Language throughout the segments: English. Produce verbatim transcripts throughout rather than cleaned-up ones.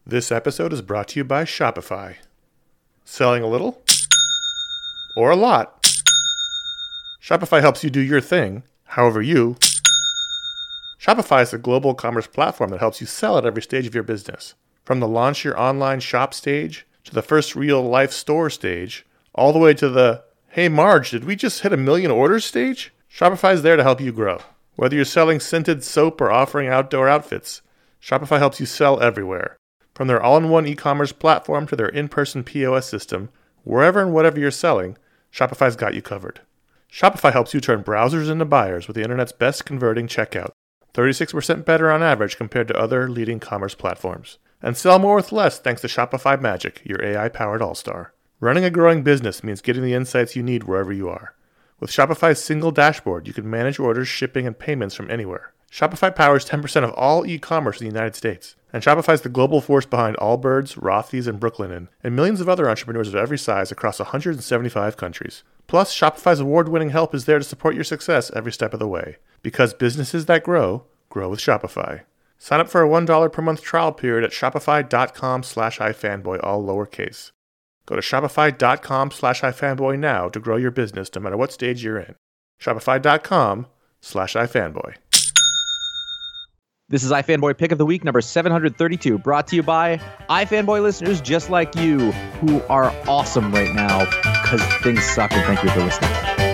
This episode is brought to you by Shopify. Selling a little? Or a lot? Shopify helps you do your thing, however you. Shopify is a global commerce platform that helps you sell at every stage of your business. From the launch your online shop stage, to the first real-life store stage, all the way to the, hey Marge, did we just hit a million orders stage? Shopify is there to help you grow. Whether you're selling scented soap or offering outdoor outfits, Shopify helps you sell everywhere. From their all-in-one e-commerce platform to their in-person P O S system, wherever and whatever you're selling, Shopify's got you covered. Shopify helps you turn browsers into buyers with the internet's best converting checkout, thirty-six percent better on average compared to other leading commerce platforms. And sell more with less thanks to Shopify Magic, your A I-powered all-star. Running a growing business means getting the insights you need wherever you are. With Shopify's single dashboard, you can manage orders, shipping, and payments from anywhere. Shopify powers ten percent of all e-commerce in the United States. And Shopify's the global force behind Allbirds, Rothy's, and Brooklinen, and millions of other entrepreneurs of every size across one hundred seventy-five countries. Plus, Shopify's award-winning help is there to support your success every step of the way. Because businesses that grow, grow with Shopify. Sign up for a one dollar per month trial period at shopify.com slash ifanboy, all lowercase. Go to shopify.com slash ifanboy now to grow your business no matter what stage you're in. Shopify.com slash ifanboy. This is iFanboy Pick of the Week, number seven hundred thirty-two, brought to you by iFanboy listeners just like you, who are awesome right now because things suck, and thank you for listening.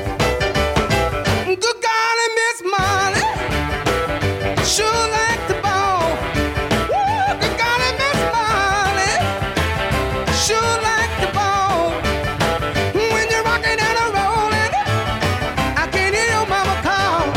Good golly, Miss Molly, sure like the ball. Woo, good golly, Miss Molly, sure like the ball. When you're rocking and a rolling, I can hear your mama call.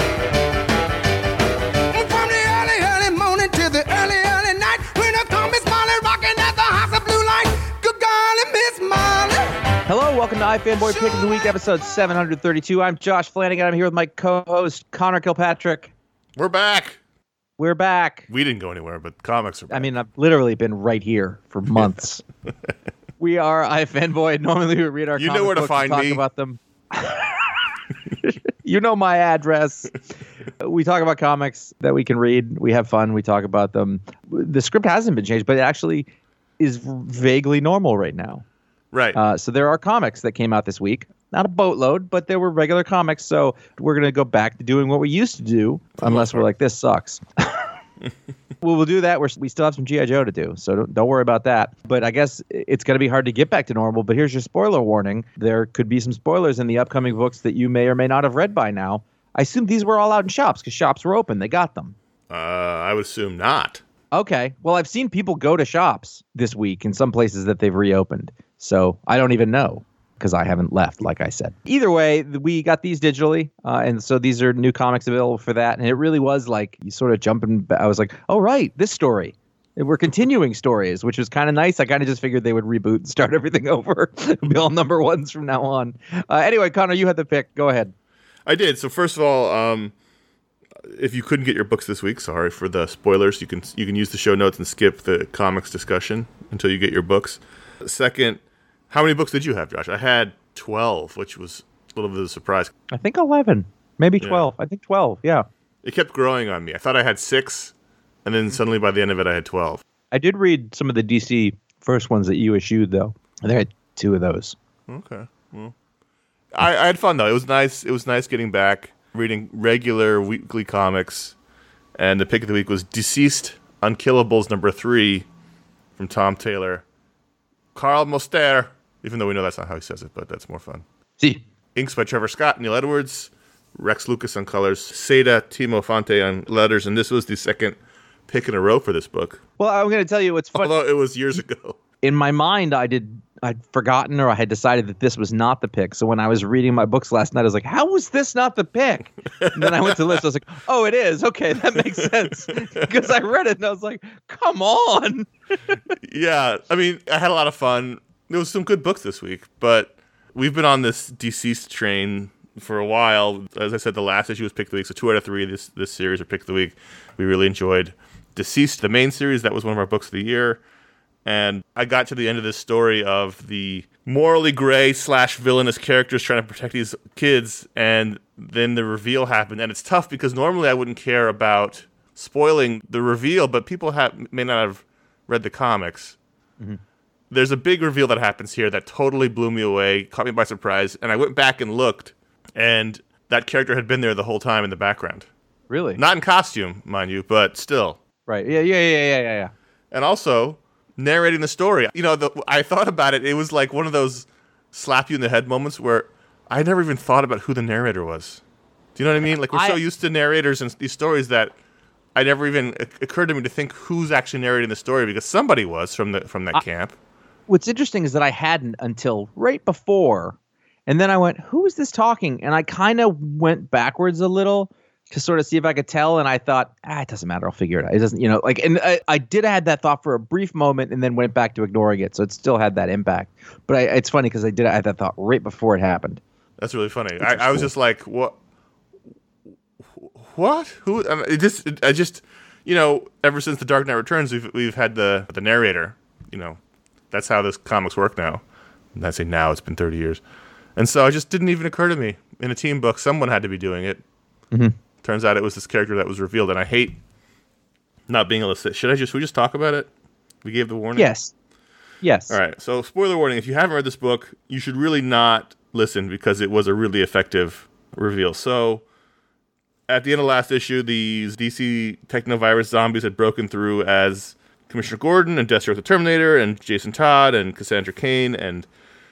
From the early, early morning to the early, early night, when I come Miss Molly rocking at the house of blue light. Good golly, Miss Molly. Hello, welcome to iFanboy Pick of the Week, episode seven hundred thirty-two. I'm Josh Flanagan. I'm here with my co-host, Connor Kilpatrick. We're back! We're back. We didn't go anywhere, but comics are back. I mean, I've literally been right here for months. We are iFanboy. Normally we read our You know comic where to books find and talk me. about them. You know my address. We talk about comics that we can read. We have fun. We talk about them. The script hasn't been changed, but it actually is vaguely normal right now. Right. Uh, so there are comics that came out this week. Not a boatload, but there were regular comics. So we're going to go back to doing what we used to do, unless we're like, this sucks. Well, we'll do that. We're, we still have some G I. Joe to do, so don't, don't worry about that. But I guess it's going to be hard to get back to normal. But here's your spoiler warning. There could be some spoilers in the upcoming books that you may or may not have read by now. I assume these were all out in shops because shops were open. They got them. Uh, I would assume not. Okay. Well, I've seen people go to shops this week in some places that they've reopened. So I don't even know because I haven't left, like I said. Either way, we got these digitally. Uh, and so these are new comics available for that. And it really was like you sort of jumping. I was like, oh, right, this story. We're continuing stories, which was kind of nice. I kind of just figured they would reboot and start everything over. Be all number ones from now on. Uh, anyway, Connor, you had the pick. Go ahead. I did. So first of all, um, if you couldn't get your books this week, sorry for the spoilers. You can you can use the show notes and skip the comics discussion until you get your books. Second, how many books did you have, Josh? I had twelve, which was a little bit of a surprise. I think eleven, maybe twelve. Yeah. I think twelve, yeah. It kept growing on me. I thought I had six, and then suddenly by the end of it, I had twelve. I did read some of the D C first ones that you issued, though. I think I had two of those. Okay. Well, I, I had fun, though. It was nice. It was nice getting back, reading regular weekly comics. And the pick of the week was Deceased Unkillables number three from Tom Taylor. Carl Moster, even though we know that's not how he says it, but that's more fun. See. Inks by Trevor Scott, Neil Edwards, Rex Lucas on colors, Seda Timo Fonte on letters, and this was the second pick in a row for this book. Well, I'm going to tell you what's funny. Although it was years ago. In my mind, I did, I'd forgotten or I had decided that this was not the pick. So when I was reading my books last night, I was like, how was this not the pick? And then I went to the list. I was like, oh, it is. Okay, that makes sense. Because I read it and I was like, come on. Yeah, I mean, I had a lot of fun. There was some good books this week, but we've been on this Deceased train for a while. As I said, the last issue was Pick of the Week, so two out of three this this series are Pick of the Week. We really enjoyed Deceased, the main series. That was one of our books of the year. And I got to the end of this story of the morally gray slash villainous characters trying to protect these kids, and then the reveal happened. And it's tough because normally I wouldn't care about spoiling the reveal, but people have may not have read the comics, mm-hmm. there's a big reveal that happens here that totally blew me away, caught me by surprise, and I went back and looked, and that character had been there the whole time in the background. Really? Not in costume, mind you, but still. Right. Yeah, yeah, yeah, yeah, yeah, yeah. And also, narrating the story. You know, the, I thought about it. It was like one of those slap you in the head moments where I never even thought about who the narrator was. Do you know what I mean? Like, we're I, so used to narrators and these stories that I never even it occurred to me to think who's actually narrating the story, because somebody was from the from that I, camp. What's interesting is that I hadn't until right before, and then I went, "Who is this talking?" And I kind of went backwards a little to sort of see if I could tell, and I thought, ah, it doesn't matter, I'll figure it out. It doesn't, you know, like, and I, I did have that thought for a brief moment, and then went back to ignoring it, so it still had that impact. But I, it's funny because I did have that thought right before it happened. That's really funny. I, I was cool. just like, what? What? Who? I mean, it just, it, I just, you know, ever since The Dark Knight Returns, we've we've had the the narrator. You know, that's how this comics work now. And I say now, it's been thirty years, and so it just didn't even occur to me in a team book. Someone had to be doing it. Mm-hmm. Turns out it was this character that was revealed, and I hate not being able to say. Should I just? Should we just talk about it? We gave the warning. Yes. Yes. All right. So, spoiler warning: if you haven't read this book, you should really not listen, because it was a really effective reveal. So, at the end of last issue, these D C Technovirus zombies had broken through as Commissioner Gordon and Deathstroke the Terminator and Jason Todd and Cassandra Cain and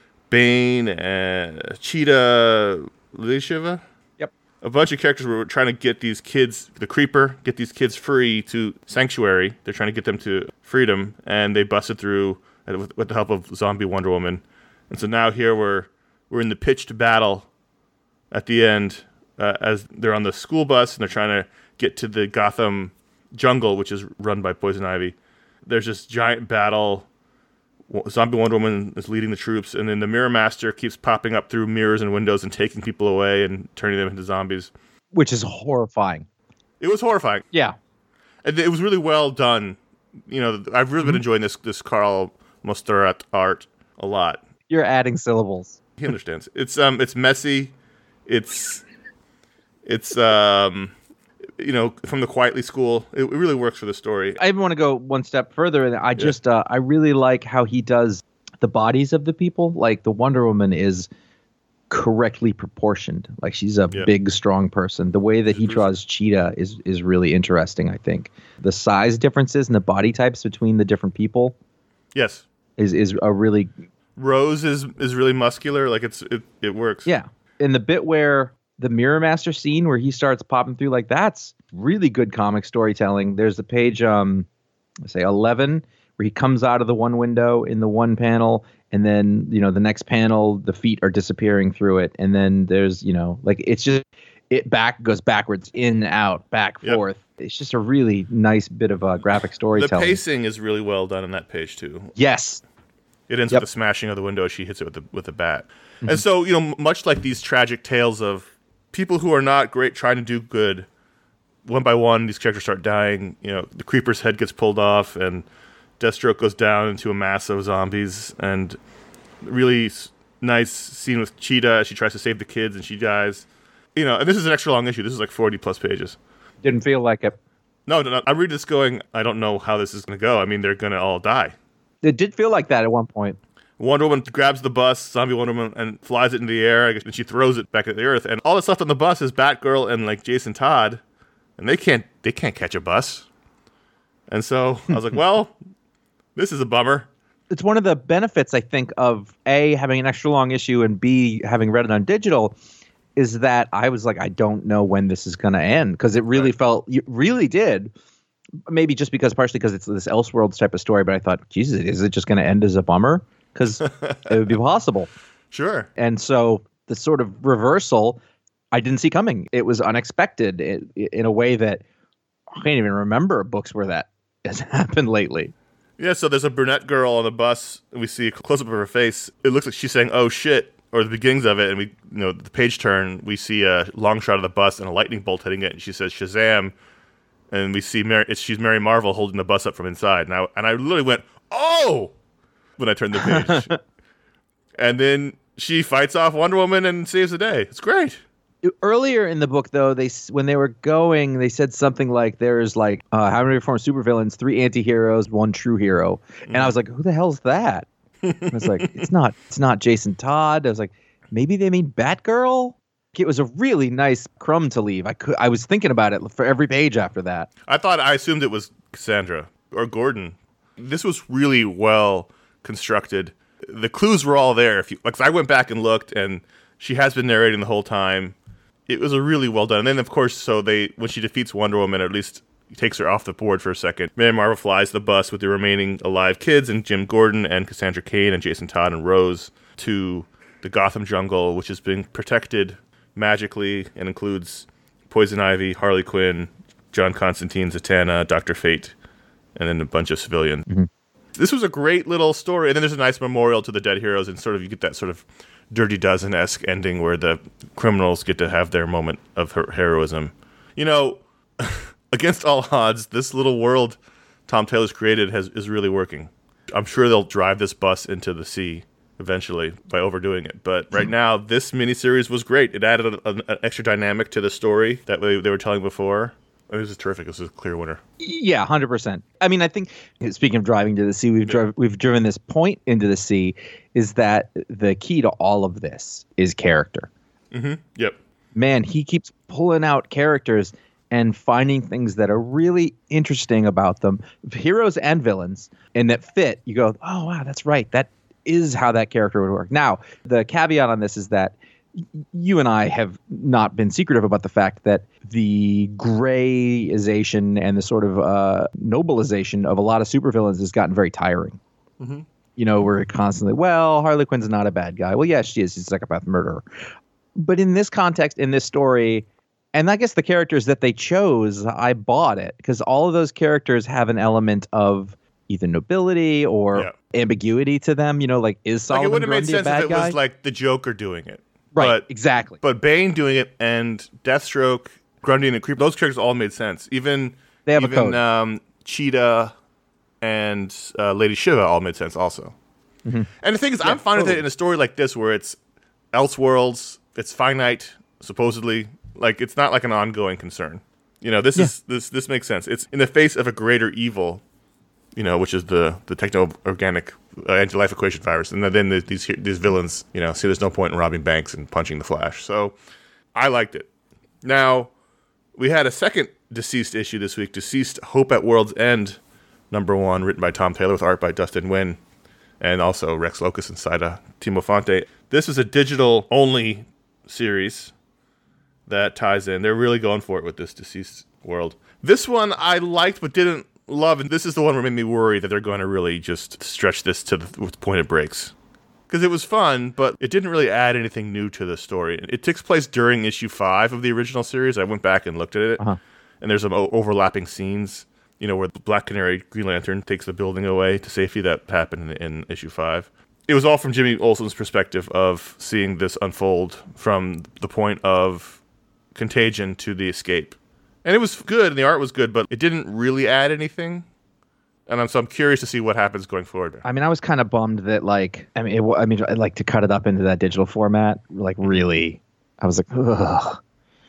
Bane and Cheetah Lishiva. Yep. A bunch of characters were trying to get these kids, the Creeper, get these kids free to Sanctuary. They're trying to get them to freedom, and they busted through with, with the help of Zombie Wonder Woman. And so now here we're we're in the pitched battle at the end. Uh, as they're on the school bus and they're trying to get to the Gotham jungle, which is run by Poison Ivy. There's this giant battle. Zombie Wonder Woman is leading the troops, and then the Mirror Master keeps popping up through mirrors and windows and taking people away and turning them into zombies. Which is horrifying. It was horrifying. Yeah. And it was really well done. You know, I've really mm-hmm. been enjoying this this Carl Mosterat art a lot. You're adding syllables. He understands. It's um, it's messy. It's... It's, um, you know, from the Quietly School. It, it really works for the story. I even want to go one step further. And I just, yeah. uh, I really like how he does the bodies of the people. Like, the Wonder Woman is correctly proportioned. Like, she's a yeah. big, strong person. The way that he draws Cheetah is, is really interesting, I think. The size differences and the body types between the different people. Yes. Is, is a really... Rose is, is really muscular. Like, it's it, it works. Yeah. In the bit where... The Mirror Master scene where he starts popping through, like, that's really good comic storytelling. There's a page, um, say eleven, where he comes out of the one window in the one panel, and then, you know, the next panel, the feet are disappearing through it, and then there's, you know, like, it's just it back goes backwards, in, out, back, yep. forth. It's just a really nice bit of uh, graphic storytelling. The pacing is really well done on that page too. Yes, it ends yep. with the smashing of the window. She hits it with the with the bat, mm-hmm. and so, you know, much like these tragic tales of people who are not great trying to do good, one by one, these characters start dying. You know, the Creeper's head gets pulled off, and Deathstroke goes down into a mass of zombies. And really nice scene with Cheetah. She tries to save the kids, and she dies. You know, and this is an extra long issue. This is like forty plus pages. Didn't feel like it. No, no, no. I read this going, I don't know how this is going to go. I mean, they're going to all die. It did feel like that at one point. Wonder Woman grabs the bus, Zombie Wonder Woman, and flies it into the air, and she throws it back at the earth. And all that's left on the bus is Batgirl and, like, Jason Todd, and they can't they can't catch a bus. And so I was like, well, this is a bummer. It's one of the benefits, I think, of A, having an extra long issue, and B, having read it on digital, is that I was like, I don't know when this is going to end, because it really right. felt, it really did. Maybe just because, partially because it's this Elseworlds type of story, but I thought, Jesus, is it just going to end as a bummer? Because it would be possible. Sure. And so the sort of reversal, I didn't see coming. It was unexpected in, in a way that I can't even remember books where that has happened lately. Yeah, so there's a brunette girl on the bus, and we see a close-up of her face. It looks like she's saying, oh, shit, or the beginnings of it, and we, you know, the page turn, we see a long shot of the bus and a lightning bolt hitting it, and she says, Shazam, and we see Mary, it's, she's Mary Marvel holding the bus up from inside. And I, and I literally went, oh! When I turned the page. And then she fights off Wonder Woman and saves the day. It's great. Earlier in the book, though, they when they were going, they said something like, "There's like uh, how many former supervillains? Three anti-heroes, one true hero." Mm. And I was like, "Who the hell's that?" I was like, "It's not, it's not Jason Todd." I was like, "Maybe they mean Batgirl." It was a really nice crumb to leave. I could, I was thinking about it for every page after that. I thought I assumed it was Cassandra or Gordon. This was really well constructed. The clues were all there. If you, like, I went back and looked, and she has been narrating the whole time. It was a really well done. And then, of course, so they when she defeats Wonder Woman, or at least takes her off the board for a second, Man Marvel flies the bus with the remaining alive kids and Jim Gordon and Cassandra Cain and Jason Todd and Rose to the Gotham jungle, which is being protected magically and includes Poison Ivy, Harley Quinn, John Constantine, Zatanna, Doctor Fate, and then a bunch of civilians. Mm-hmm. This was a great little story. And then there's a nice memorial to the dead heroes, and sort of you get that sort of Dirty Dozen-esque ending where the criminals get to have their moment of her heroism. You know, against all odds, this little world Tom Taylor's created has is really working. I'm sure they'll drive this bus into the sea eventually by overdoing it. But right now, this miniseries was great. It added a, a, an extra dynamic to the story that they, they were telling before. It was terrific. This was a clear winner. Yeah, one hundred percent. I mean, I think, speaking of driving to the sea, we've, yeah. driv- we've driven this point into the sea, is that the key to all of this is character. Mm-hmm. Yep. Man, he keeps pulling out characters and finding things that are really interesting about them, heroes and villains, and that fit. You go, oh, wow, that's right. That is how that character would work. Now, the caveat on this is that you and I have not been secretive about the fact that the grayization and the sort of uh, nobilization of a lot of supervillains has gotten very tiring. Mm-hmm. You know, we're constantly, well, Harley Quinn's not a bad guy. Well, yes, she is. She's a psychopath murderer. But in this context, in this story, and I guess the characters that they chose, I bought it because all of those characters have an element of either nobility or yeah. ambiguity to them. You know, like, is Solomon like it would have made Grundy sense a bad if it guy? was like the Joker doing it. Right, but, exactly. But Bane doing it and Deathstroke, Grundy, and Creep, those characters all made sense. Even they have even, a code. Um, Cheetah and uh, Lady Shiva all made sense also. Mm-hmm. And the thing is, yeah, I'm fine totally. with it in a story like this where it's Elseworlds, it's finite, supposedly. Like, it's not like an ongoing concern. You know, this yeah. is this this makes sense. It's in the face of a greater evil, you know, which is the the techno-organic uh, anti-life equation virus, and then the, these these villains, you know, see there's no point in robbing banks and punching the Flash. So I liked it. Now, we had a second Deceased issue this week, Deceased Hope at World's End, number one, written by Tom Taylor with art by Dustin Nguyen, and also Rex Locus and Saida Timo Fonte. This is a digital-only series that ties in. They're really going for it with this Deceased World. This one I liked but didn't love, and this is the one that made me worry that they're going to really just stretch this to the, the point it breaks. Because it was fun, but it didn't really add anything new to the story. It takes place during issue five of the original series. I went back and looked at it, uh-huh. and there's some o- overlapping scenes, you know, where the Black Canary Green Lantern takes the building away to safety. That happened in, in issue five. It was all from Jimmy Olsen's perspective of seeing this unfold from the point of Contagion to the escape. And it was good, and the art was good, but it didn't really add anything. And I'm, so I'm curious to see what happens going forward. I mean, I was kind of bummed that, like, I mean, it, I mean, like to cut it up into that digital format, like, really, I was like, ugh.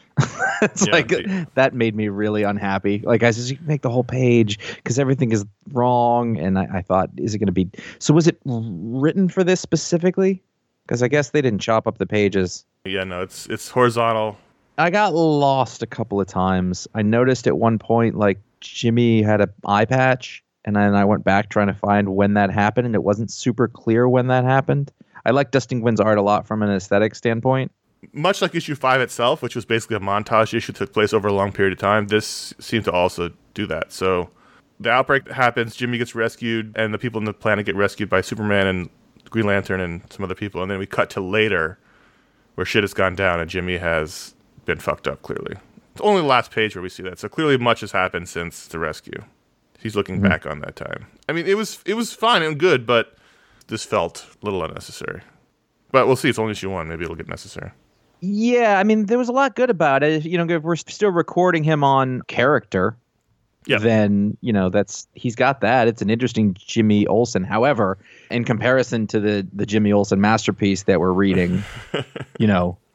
It's yeah, like, the, that made me really unhappy. Like, I said, you can make the whole page because everything is wrong. And I, I thought, is it going to be, so was it written for this specifically? Because I guess they didn't chop up the pages. Yeah, no, it's it's horizontal. I got lost a couple of times. I noticed at one point, like, Jimmy had an eye patch, and then I went back trying to find when that happened, and it wasn't super clear when that happened. I like Dustin Nguyen's art a lot from an aesthetic standpoint. Much like issue five itself, which was basically a montage issue that took place over a long period of time, this seemed to also do that. So the outbreak happens, Jimmy gets rescued, and the people on the planet get rescued by Superman and Green Lantern and some other people, and then we cut to later where shit has gone down, and Jimmy has been fucked up, clearly. It's only the last page where we see that. So clearly much has happened since the rescue. He's looking mm-hmm. back on that time. I mean, it was it was fine and good, but this felt a little unnecessary. But we'll see. It's only issue one. Maybe it'll get necessary. Yeah, I mean, there was a lot good about it. You know, if we're still recording him on character, yep. then, you know, that's he's got that. It's an interesting Jimmy Olsen. However, in comparison to the, the Jimmy Olsen masterpiece that we're reading, you know,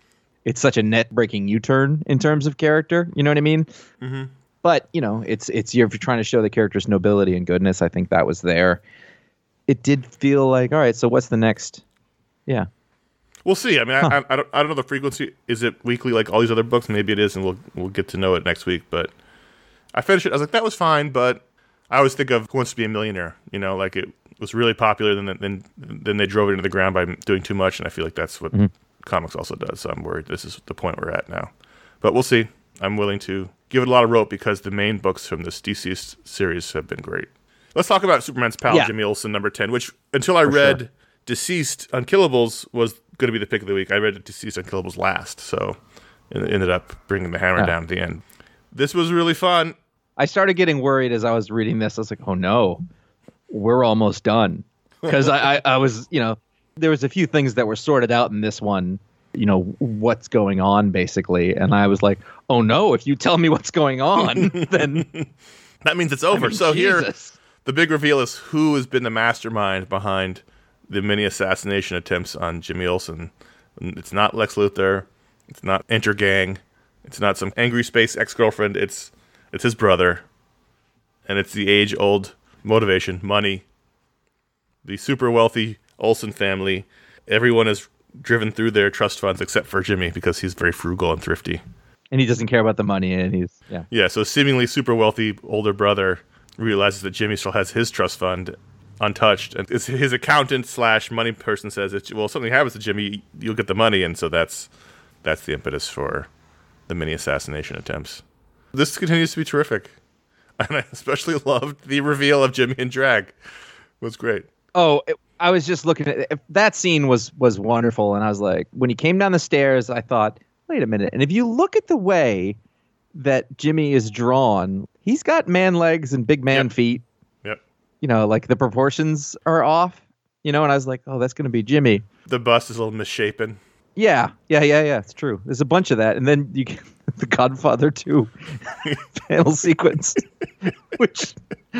it's such a net-breaking U-turn in terms of character. You know what I mean? Mm-hmm. But, you know, it's it's you're trying to show the character's nobility and goodness. I think that was there. It did feel like, all right, so what's the next? Yeah. We'll see. I mean, Huh. I, I, don't, I don't know the frequency. Is it weekly like all these other books? Maybe it is, and we'll we'll get to know it next week. But I finished it. I was like, that was fine, but I always think of Who Wants to Be a Millionaire? You know, like it was really popular, then then then they drove it into the ground by doing too much, and I feel like that's what mm-hmm. comics also does. So I'm worried this is the point we're at now. But we'll see. I'm willing to give it a lot of rope because the main books from this Deceased series have been great. Let's talk about Superman's pal, yeah. Jimmy Olsen, number ten, which until I For read sure. Deceased Unkillables was going to be the pick of the week. I read Deceased Unkillables last, so it ended up bringing the hammer yeah. down at the end. This was really fun. I started getting worried as I was reading this. I was like, oh no, we're almost done. Because I, I, I was, you know, there was a few things that were sorted out in this one, you know, what's going on basically. And I was like, oh no, if you tell me what's going on, then... that means it's over. I mean, so Jesus. Here, the big reveal is who has been the mastermind behind the many assassination attempts on Jimmy Olsen. It's not Lex Luthor. It's not Intergang. It's not some angry space ex-girlfriend. It's it's his brother. And it's the age-old motivation, money. The super wealthy Olsen family. Everyone is driven through their trust funds except for Jimmy because he's very frugal and thrifty. And he doesn't care about the money, and he's, yeah. Yeah, so seemingly super wealthy older brother realizes that Jimmy still has his trust fund untouched, and it's his accountant slash money person says that, well, if something happens to Jimmy, you'll get the money, and so that's that's the impetus for the many assassination attempts. This continues to be terrific, and I especially loved the reveal of Jimmy and Drag. It was great. Oh, it, I was just looking at it. That scene was was wonderful, and I was like, when he came down the stairs, I thought, wait a minute, and if you look at the way that Jimmy is drawn, he's got man legs and big man yep. feet. Yep. You know, like the proportions are off, you know, and I was like, oh, that's going to be Jimmy. The bust is a little misshapen. Yeah, yeah, yeah, yeah. It's true. There's a bunch of that. And then you get the Godfather two panel sequence, which,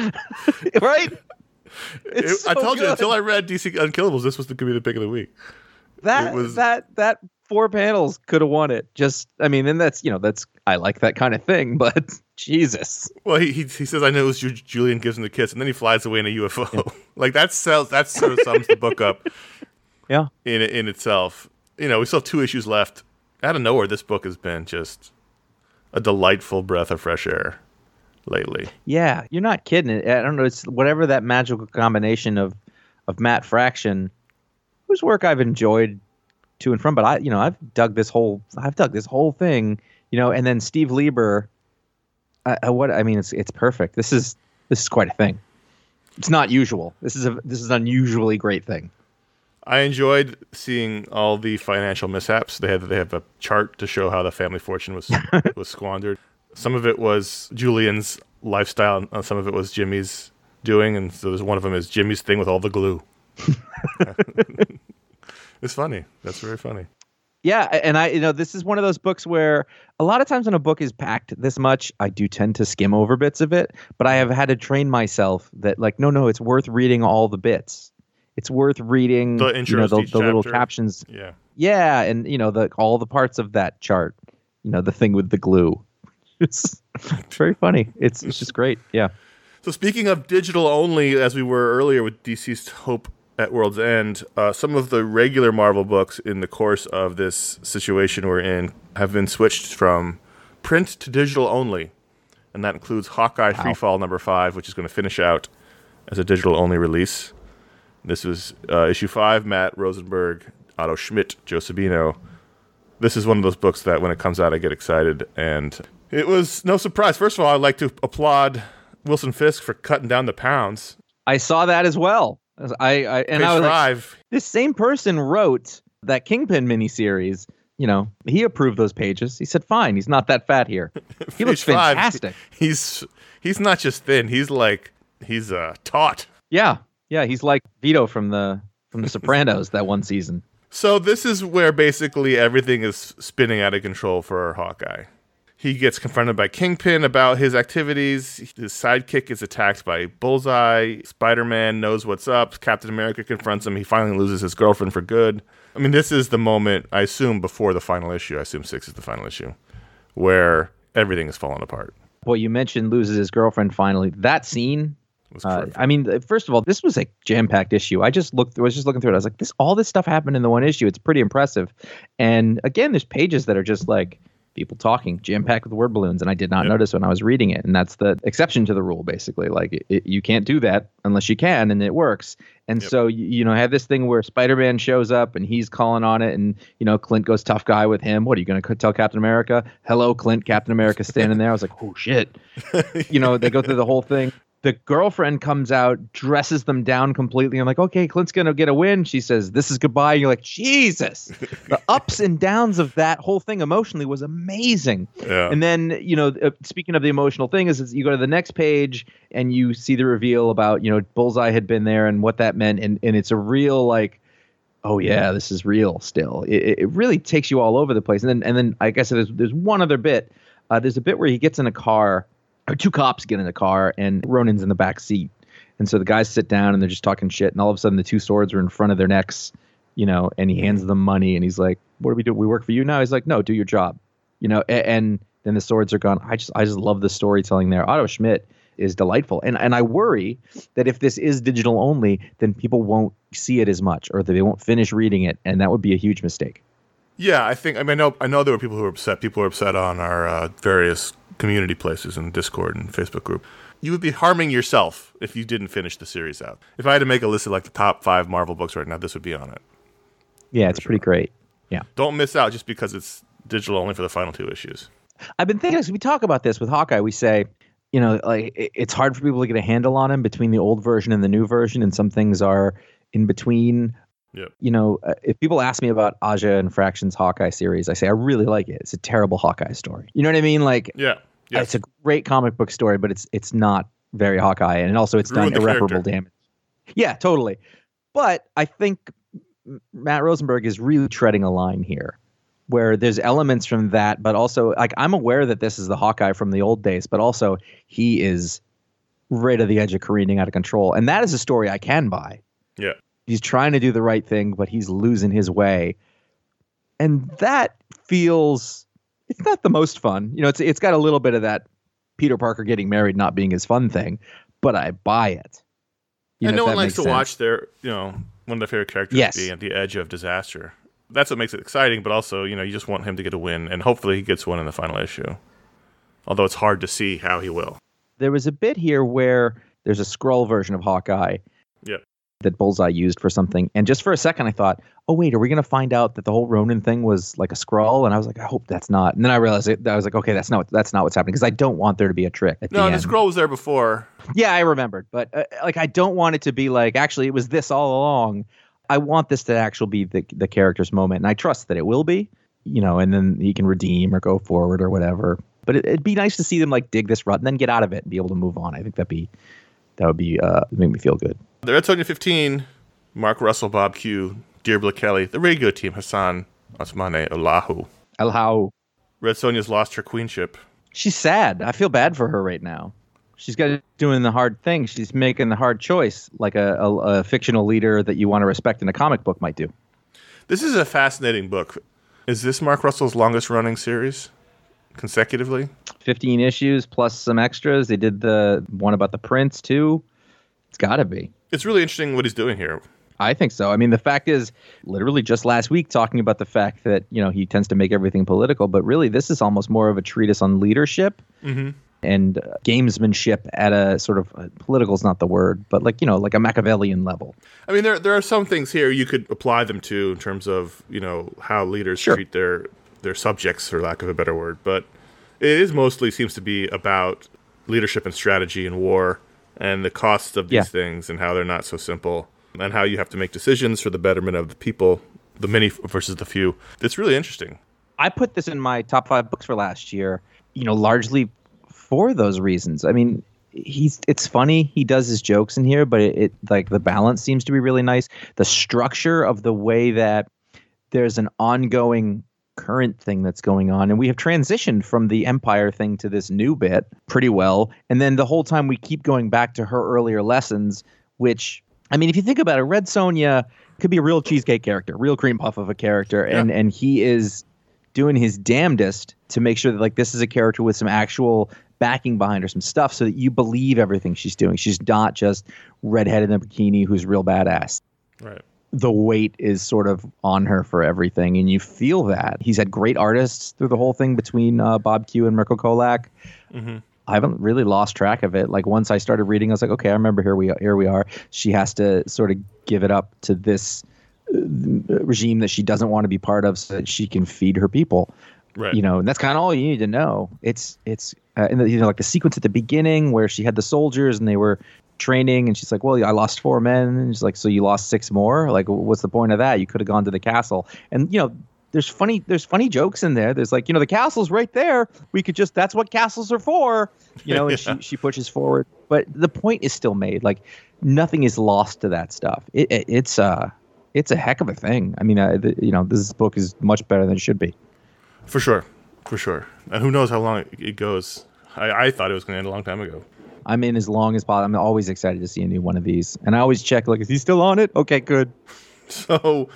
right? It, so I told good. you, until I read D C Unkillables, this was going to be the pick of the week. That, it was... that, that four panels could have won it. Just, I mean, and that's, you know, that's, I like that kind of thing, but Jesus. Well, he he, he says, I know it was Ju- Julian gives him the kiss, and then he flies away in a U F O. Yeah. Like, that sells, that sort of sums the book up yeah. in in itself. You know, we still have two issues left. Out of nowhere, this book has been just a delightful breath of fresh air lately. Yeah, you're not kidding. I don't know. It's whatever that magical combination of, of Matt Fraction, whose work I've enjoyed to and from, but I, you know, I've dug this whole, I've dug this whole thing, you know, and then Steve Lieber. I, I, what I mean, it's it's perfect. This is this is quite a thing. It's not usual. This is a this is an unusually great thing. I enjoyed seeing all the financial mishaps. They had they have a chart to show how the family fortune was was squandered. Some of it was Julian's lifestyle, and some of it was Jimmy's doing. And so there's one of them is Jimmy's thing with all the glue. It's funny. That's very funny. Yeah, and I, you know, this is one of those books where a lot of times when a book is packed this much, I do tend to skim over bits of it. But I have had to train myself that, like, no, no, it's worth reading all the bits. It's worth reading the, you know, the, the little captions. Yeah. Yeah, and you know, the all the parts of that chart. You know, the thing with the glue. It's, it's very funny. It's it's just great. Yeah. So speaking of digital only, as we were earlier with Deceased Hope at World's End, uh, some of the regular Marvel books in the course of this situation we're in have been switched from print to digital only. And that includes Hawkeye wow. Freefall number five, which is going to finish out as a digital only release. This is uh, issue five, Matt Rosenberg, Otto Schmidt, Joe Sabino. This is one of those books that when it comes out, I get excited. And it was no surprise. First of all, I'd like to applaud Wilson Fisk for cutting down the pounds. I saw that as well. I, I and Page I was five. Like, this same person wrote that Kingpin miniseries. You know, he approved those pages. He said, "Fine, he's not that fat here. He looks fantastic. Five, he's he's not just thin. He's like he's uh, taut. Yeah, yeah. He's like Vito from the from the Sopranos that one season. So this is where basically everything is spinning out of control for Hawkeye. He gets confronted by Kingpin about his activities. His sidekick is attacked by Bullseye. Spider-Man knows what's up. Captain America confronts him. He finally loses his girlfriend for good. I mean, this is the moment, I assume, before the final issue. I assume six is the final issue, where everything is falling apart. Well, you mentioned loses his girlfriend finally. That scene, uh, I mean, first of all, this was a jam-packed issue. I just looked, I was just looking through it. I was like, this, all this stuff happened in the one issue. It's pretty impressive. And again, there's pages that are just like people talking, jam-packed with word balloons. And I did not yep. notice when I was reading it. And that's the exception to the rule, basically. Like, it, it, you can't do that unless you can, and it works. And yep. so, you, you know, I have this thing where Spider-Man shows up and he's calling on it. And, you know, Clint goes tough guy with him. What are you going to tell Captain America? Hello, Clint. Captain America's standing there. I was like, oh, shit. You know, they go through the whole thing. The girlfriend comes out, dresses them down completely. I'm like, okay, Clint's going to get a win. She says, this is goodbye. And you're like, Jesus. The ups and downs of that whole thing emotionally was amazing. Yeah. And then, you know, uh, speaking of the emotional thing, is, is you go to the next page and you see the reveal about, you know, Bullseye had been there and what that meant. And, and it's a real, like, oh, yeah, this is real still. It, it really takes you all over the place. And then, and then I guess there's, there's one other bit. Uh, there's a bit where he gets in a car. Or two cops get in the car and Ronin's in the back seat. And so the guys sit down and they're just talking shit. And all of a sudden the two swords are in front of their necks, you know, and he hands them money and he's like, what do we do? We work for you now? He's like, no, do your job. You know, and, and then the swords are gone. I just I just love the storytelling there. Otto Schmidt is delightful. And and I worry that if this is digital only, then people won't see it as much or that they won't finish reading it. And that would be a huge mistake. Yeah, I think, I mean, I know, I know there were people who were upset. People were upset on our uh, various community places in Discord and Facebook group. You would be harming yourself if you didn't finish the series out. If I had to make a list of like the top five Marvel books right now, this would be on it. Yeah, it's sure. pretty great. Yeah. Don't miss out just because it's digital only for the final two issues. I've been thinking, as we talk about this with Hawkeye, we say, you know, like it's hard for people to get a handle on him between the old version and the new version, and some things are in between. Yep. You know, uh, if people ask me about Aja and Fraction's Hawkeye series, I say I really like it. It's a terrible Hawkeye story. You know what I mean? Like, yeah, yes. It's a great comic book story, but it's it's not very Hawkeye, and also it's done irreparable damage. Yeah, totally. But I think Matt Rosenberg is really treading a line here, where there's elements from that, but also like I'm aware that this is the Hawkeye from the old days, but also he is right at the edge of careening out of control, and that is a story I can buy. Yeah. He's trying to do the right thing, but he's losing his way. And that feels, it's not the most fun. You know, it's it's got a little bit of that Peter Parker getting married not being his fun thing, but I buy it. You and know, no one likes to sense. watch their, you know, one of their favorite characters yes. be at the edge of disaster. That's what makes it exciting, but also, you know, you just want him to get a win, and hopefully he gets one in the final issue. Although it's hard to see how he will. There was a bit here where there's a Skrull version of Hawkeye. Yeah. That Bullseye used for something. And just for a second, I thought, oh, wait, are we going to find out that the whole Ronin thing was like a Skrull? And I was like, I hope that's not. And then I realized it, I was like, okay, that's not that's not what's happening, because I don't want there to be a trick at no, the, the Skrull was there before. Yeah, I remembered. But uh, like, I don't want it to be like, actually, it was this all along. I want this to actually be the, the character's moment. And I trust that it will be, you know, and then he can redeem or go forward or whatever. But it, it'd be nice to see them like dig this rut and then get out of it and be able to move on. I think that'd be, that would be, uh, make me feel good. The Red Sonja fifteen... Mark Russell, Bob Q, Deirdre Kelly, the radio team, Hassan Asmane Olahu. Alhau. Red Sonja's lost her queenship. She's sad. I feel bad for her right now. She's got doing the hard thing. She's making the hard choice, like a, a, a fictional leader that you want to respect in a comic book might do. This is a fascinating book. Is this Mark Russell's longest running series consecutively? fifteen issues plus some extras. They did the one about the prince, too. It's got to be. It's really interesting what he's doing here. I think so. I mean, the fact is, literally just last week talking about the fact that, you know, he tends to make everything political, but really this is almost more of a treatise on leadership mm-hmm. and uh, gamesmanship at a sort of, uh, political is not the word, but like, you know, like a Machiavellian level. I mean, there there are some things here you could apply them to in terms of, you know, how leaders sure. treat their, their subjects, for lack of a better word. But it is mostly seems to be about leadership and strategy and war and the costs of these yeah. things and how they're not so simple. And how you have to make decisions for the betterment of the people, the many versus the few. It's really interesting. I put this in my top five books for last year, you know, largely for those reasons. I mean, he's it's funny. He does his jokes in here, but it, it like the balance seems to be really nice. The structure of the way that there's an ongoing current thing that's going on. And we have transitioned from the Empire thing to this new bit pretty well. And then the whole time we keep going back to her earlier lessons, which, I mean, if you think about it, Red Sonja could be a real cheesecake character, real cream puff of a character. And, yeah. and he is doing his damnedest to make sure that, like, this is a character with some actual backing behind her, some stuff, so that you believe everything she's doing. She's not just redheaded in a bikini who's real badass. Right. The weight is sort of on her for everything, and you feel that. He's had great artists through the whole thing between uh, Bob Q and Mirko Kolak. Mm-hmm. I haven't really lost track of it. Like, once I started reading, I was like, okay, I remember here we are, here we are. She has to sort of give it up to this uh, regime that she doesn't want to be part of, so that she can feed her people. Right. You know, and that's kind of all you need to know. It's it's uh, in the, you know, like the sequence at the beginning where she had the soldiers and they were training, and she's like, well, I lost four men. And she's like, so you lost six more? Like, what's the point of that? You could have gone to the castle. And, you know, there's funny there's funny jokes in there. There's like, you know, the castle's right there. We could just, that's what castles are for. You know, and yeah. she, she pushes forward. But the point is still made. Like, nothing is lost to that stuff. It, it, it's, uh, it's a heck of a thing. I mean, uh, the, you know, this book is much better than it should be. For sure. For sure. And who knows how long it goes. I, I thought it was going to end a long time ago. I'm in as long as possible. I'm always excited to see a new one of these. And I always check, like, is he still on it? Okay, good. So,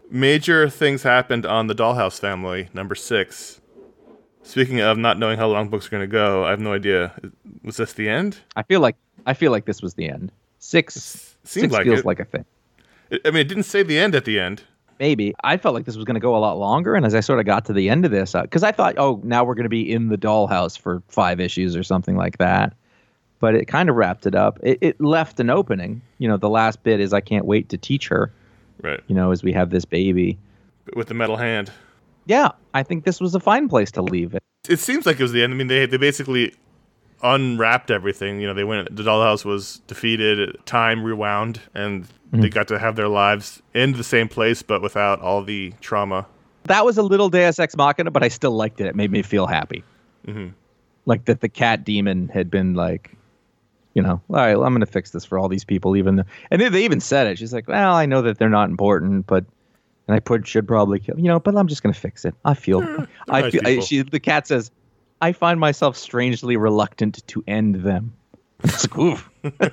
major things happened on the Dollhouse Family, number six. Speaking of not knowing how long books are going to go, I have no idea. Was this the end? I feel like I feel like this was the end. Six, Seems six like feels it. like a thing. It, I mean, it didn't say the end at the end. Maybe. I felt like this was going to go a lot longer, and as I sort of got to the end of this, because uh, I thought, oh, now we're going to be in the dollhouse for five issues or something like that. But it kind of wrapped it up. It, it left an opening. You know, the last bit is I can't wait to teach her. Right. You know, as we have this baby. With the metal hand. Yeah, I think this was a fine place to leave it. It seems like it was the end. I mean, they they basically unwrapped everything. You know, they went, the dollhouse was defeated, time rewound, and mm-hmm. they got to have their lives in the same place, but without all the trauma. That was a little Deus Ex Machina, but I still liked it. It made me feel happy. Mm-hmm. Like that the cat demon had been like, you know, all right, well, I'm going to fix this for all these people, even though, and they, they even said it. She's like, well, I know that they're not important, but, and I put, should probably kill, you know, but I'm just going to fix it. I feel, mm, I nice feel, I, she, the cat says, I find myself strangely reluctant to end them. It's like, oof.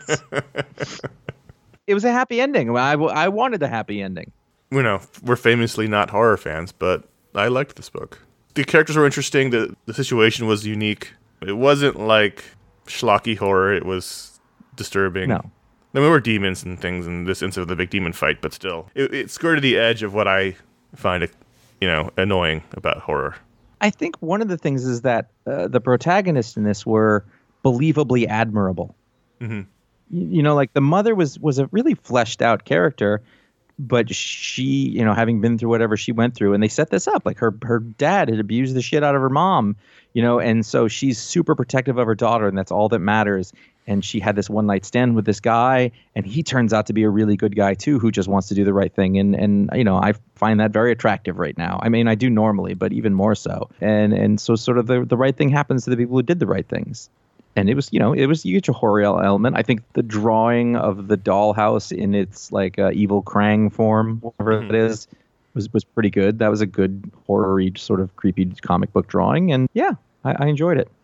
It was a happy ending. I, I wanted a happy ending. You know, we're famously not horror fans, but I liked this book. The characters were interesting. The, the situation was unique. It wasn't like schlocky horror. It was disturbing. No. I mean, there were demons and things in this instead of the big demon fight, but still. It, it skirted the edge of what I find, you know, annoying about horror. I think one of the things is that uh, the protagonists in this were believably admirable. Mm-hmm. You, you know, like the mother was was a really fleshed out character, but she, you know, having been through whatever she went through, and they set this up, like her her dad had abused the shit out of her mom, you know, and so she's super protective of her daughter, and that's all that matters. And she had this one night stand with this guy, and he turns out to be a really good guy too, who just wants to do the right thing. And and you know, I find that very attractive right now. I mean, I do normally, but even more so. And and so sort of the the right thing happens to the people who did the right things. And it was, you know, it was, you get your horror element. I think the drawing of the dollhouse in its like uh, evil Krang form, whatever mm-hmm. it is, was was pretty good. That was a good horror-y sort of creepy comic book drawing, and yeah, I, I enjoyed it.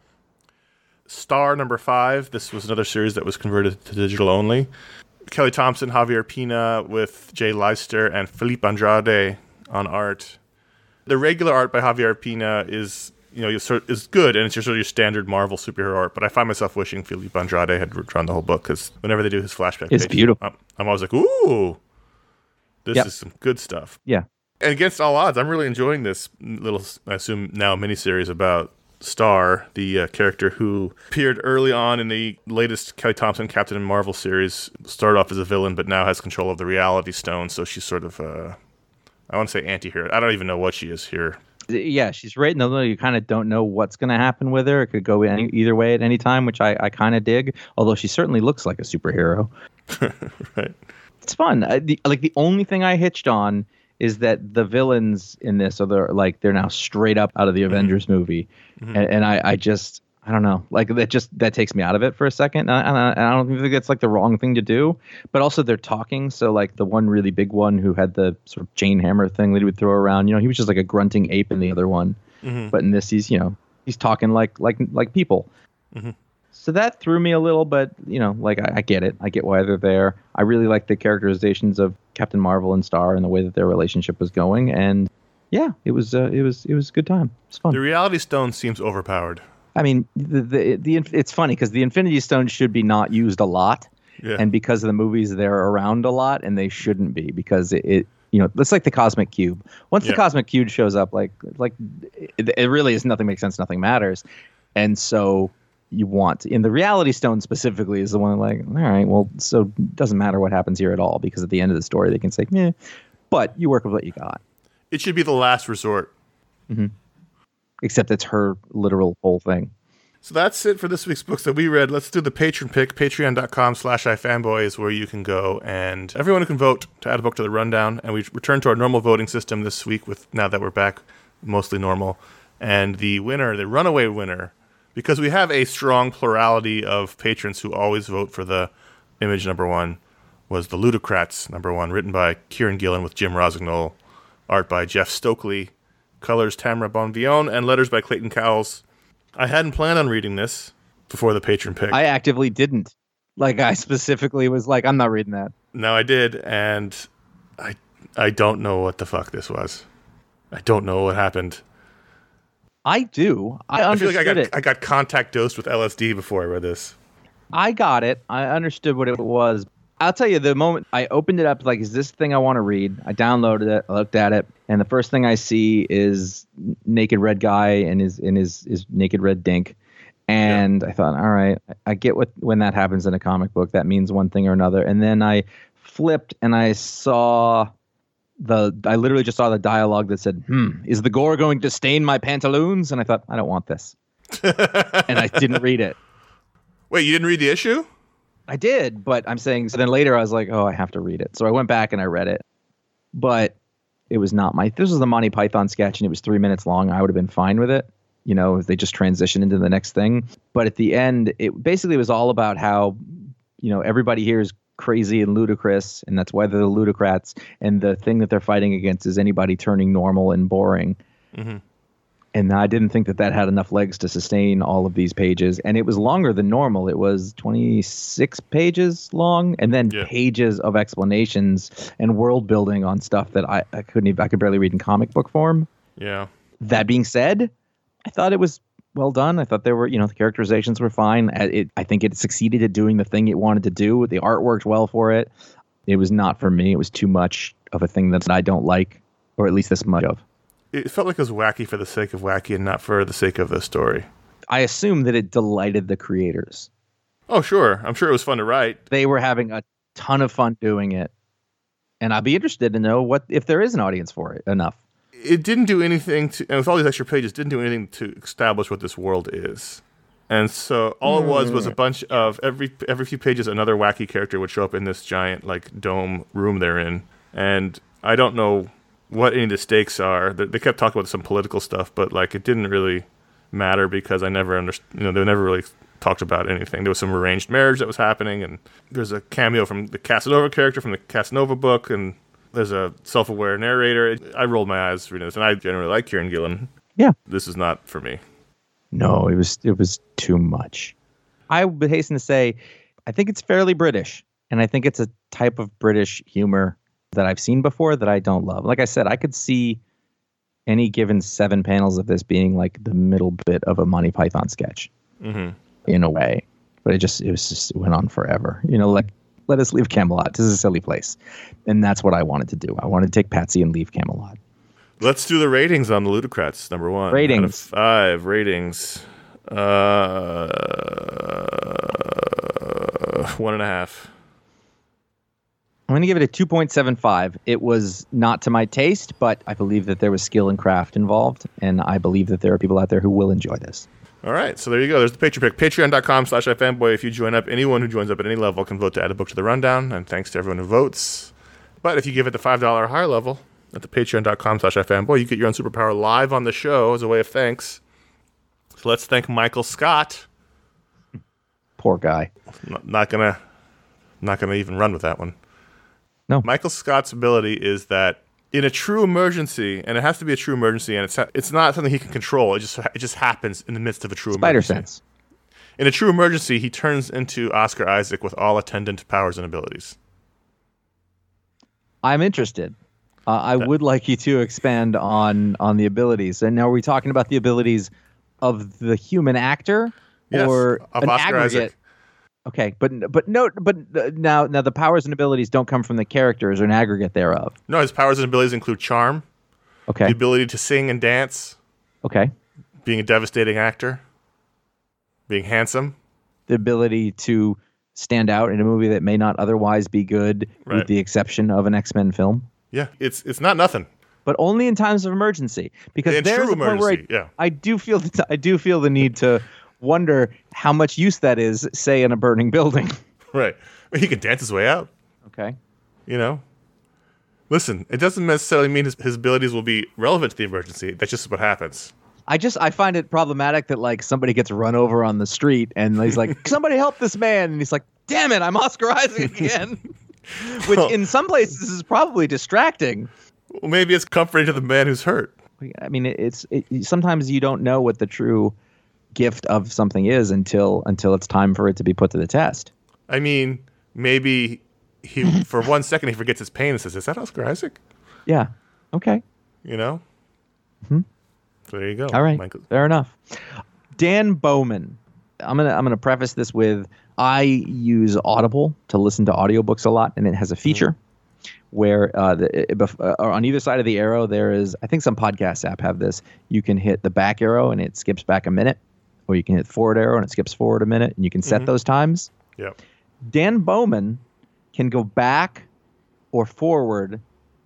Star number five. This was another series that was converted to digital only. Kelly Thompson, Javier Pina with Jay Leister and Felipe Andrade on art. The regular art by Javier Pina is, you know, is good, and it's your sort of your standard Marvel superhero art. But I find myself wishing Felipe Andrade had drawn the whole book, because whenever they do his flashback, it's pages, beautiful. I'm, I'm always like, ooh, this yep. is some good stuff. Yeah. And against all odds, I'm really enjoying this little, I assume now, miniseries about Star, the uh, character who appeared early on in the latest Kelly Thompson Captain Marvel series. Started off as a villain, but now has control of the Reality Stone. So she's sort of, uh, I want to say anti-hero. I don't even know what she is here. Yeah, she's right in the middle. You kind of don't know what's going to happen with her. It could go any, either way at any time, which I, I kind of dig. Although she certainly looks like a superhero. Right. It's fun. I, the, like the only thing I hitched on is that the villains in this are they're like they're now straight up out of the Avengers movie, mm-hmm. and, and I, I just I don't know. Like that just that takes me out of it for a second. And I, and I, and I don't think that's like the wrong thing to do. But also they're talking. So like the one really big one who had the sort of chain hammer thing that he would throw around, you know, he was just like a grunting ape in the other one. Mm-hmm. But in this, he's, you know, he's talking like like like people. Mm-hmm. So that threw me a little, but, you know, like I, I get it. I get why they're there. I really like the characterizations of Captain Marvel and Star and the way that their relationship was going. And yeah, it was uh, it was it was a good time. It's fun. The Reality Stone seems overpowered. I mean, the the, the it's funny because the Infinity Stone should be not used a lot, yeah. And because of the movies, they're around a lot, and they shouldn't be because it, it you know, it's like the Cosmic Cube. Once yeah. the Cosmic Cube shows up, like like it, it really is nothing makes sense, nothing matters, and so you want in the Reality Stone specifically is the one like, all right, well, so it doesn't matter what happens here at all because at the end of the story they can say, yeah, but you work with what you got. It should be the last resort. Mm-hmm. Except it's her literal whole thing. So that's it for this week's books that we read. Let's do the patron pick. Patreon.com slash iFanboy is where you can go. And everyone who can vote to add a book to the rundown. And we return to our normal voting system this week with now that we're back, mostly normal. And the winner, the runaway winner, because we have a strong plurality of patrons who always vote for the image number one, was The Ludocrats number one, written by Kieran Gillen with Jim Rosignol, art by Jeff Stokely, colors Tamara Bonvillain, and letters by Clayton Cowles. I hadn't planned on reading this before the patron pick. I actively didn't. Like, I specifically was like, I'm not reading that. No, I did, and I I don't know what the fuck this was. I don't know what happened. I do. I understood I feel like I got, it. I got contact dosed with L S D before I read this. I got it. I understood what it was. I'll tell you, the moment I opened it up, like, is this thing I want to read? I downloaded it, I looked at it, and the first thing I see is naked red guy and his in his, his naked red dink. And yeah. I thought, all right, I get what when that happens in a comic book, that means one thing or another. And then I flipped and I saw the I literally just saw the dialogue that said, hmm, is the gore going to stain my pantaloons? And I thought, I don't want this. And I didn't read it. Wait, you didn't read the issue? I did, but I'm saying, so then later I was like, oh, I have to read it. So I went back and I read it, but it was not my, this was the Monty Python sketch and it was three minutes long. I would have been fine with it, you know, if they just transitioned into the next thing. But at the end, it basically was all about how, you know, everybody here is crazy and ludicrous, and that's why they're the Ludocrats. And the thing that they're fighting against is anybody turning normal and boring. Mm-hmm. And I didn't think that that had enough legs to sustain all of these pages. And it was longer than normal. It was twenty-six pages long, and then yeah. pages of explanations and world building on stuff that I, I couldn't even, I could barely read in comic book form. Yeah. That being said, I thought it was well done. I thought there were, you know, the characterizations were fine. It, I think it succeeded at doing the thing it wanted to do. The art worked well for it. It was not for me. It was too much of a thing that I don't like, or at least this much of. It felt like it was wacky for the sake of wacky and not for the sake of the story. I assume that it delighted the creators. Oh, sure. I'm sure it was fun to write. They were having a ton of fun doing it. And I'd be interested to know what if there is an audience for it enough. It didn't do anything to, and with all these extra pages, didn't do anything to establish what this world is. And so all it was was a bunch of, every every few pages, another wacky character would show up in this giant, like, dome room they're in. And I don't know what any of the stakes are. They kept talking about some political stuff, but like it didn't really matter because I never understood, you know, they never really talked about anything. There was some arranged marriage that was happening, and there's a cameo from the Casanova character from the Casanova book, and there's a self-aware narrator. I rolled my eyes reading this, and I generally like Kieran Gillen. Yeah. This is not for me. No, it was it was too much. I would hasten to say, I think it's fairly British, and I think it's a type of British humor that I've seen before that I don't love. Like I said, I could see any given seven panels of this being like the middle bit of a Monty Python sketch, mm-hmm. in a way. But it just it was just it went on forever. You know, like, let us leave Camelot. This is a silly place, and that's what I wanted to do. I wanted to take Patsy and leave Camelot. Let's do the ratings on the Ludocrats. Number one, ratings out of five ratings. Uh, one and a half. I'm going to give it a two point seven five. It was not to my taste, but I believe that there was skill and craft involved, and I believe that there are people out there who will enjoy this. All right, so there you go. There's the Patreon pick. Patreon.com slash iFanboy. If you join up, anyone who joins up at any level can vote to add a book to the rundown, and thanks to everyone who votes. But if you give it the five dollars or higher level at the patreon.com slash iFanboy, you get your own superpower live on the show as a way of thanks. So let's thank Michael Scott. Poor guy. Not, not gonna, not gonna even run with that one. No. Michael Scott's ability is that in a true emergency, and it has to be a true emergency, and it's it's not something he can control. It just it just happens in the midst of a true Spider emergency. sense. In a true emergency, he turns into Oscar Isaac with all attendant powers and abilities. I'm interested. Uh, I That- would like you to expand on on the abilities. And now are we talking about the abilities of the human actor Yes, or of an Oscar aggregate? Isaac. Okay, but but no, but uh, now now the powers and abilities don't come from the characters or an aggregate thereof. No, his powers and abilities include charm, Okay, the ability to sing and dance, okay, being a devastating actor, being handsome. the ability to stand out in a movie that may not otherwise be good, Right. with the exception of an X-Men film, Yeah, it's it's not nothing. but only in times of emergency. Because In there's true a point where I, emergency, yeah. I do feel the, I do feel the need to wonder how much use that is, say, in a burning building. Right. He can dance his way out, Okay. you know? Listen, it doesn't necessarily mean his, his abilities will be relevant to the emergency. That's just what happens. I just I find it problematic that like somebody gets run over on the street and he's like, somebody help this man, and he's like, damn it, I'm Oscar Isaac again. Which in some places is probably distracting. Well, maybe it's comforting to the man who's hurt. I mean, it's it, sometimes you don't know what the true gift of something is until until it's time for it to be put to the test. I mean, maybe he for one second he forgets his pain and says, "Is that Oscar Isaac?" Yeah. Okay. You know. Mhm. So there you go. All right. Michael. Fair enough. Dan Bowman. I'm gonna I'm gonna preface this with I use Audible to listen to audiobooks a lot, and it has a feature where uh, the, it, bef- uh, on either side of the arrow there is, I think some podcast app have this. You can hit the back arrow and it skips back a minute, or you can hit the forward arrow and it skips forward a minute, and you can set Mhm. those times. Yep. Dan Bowman can go back or forward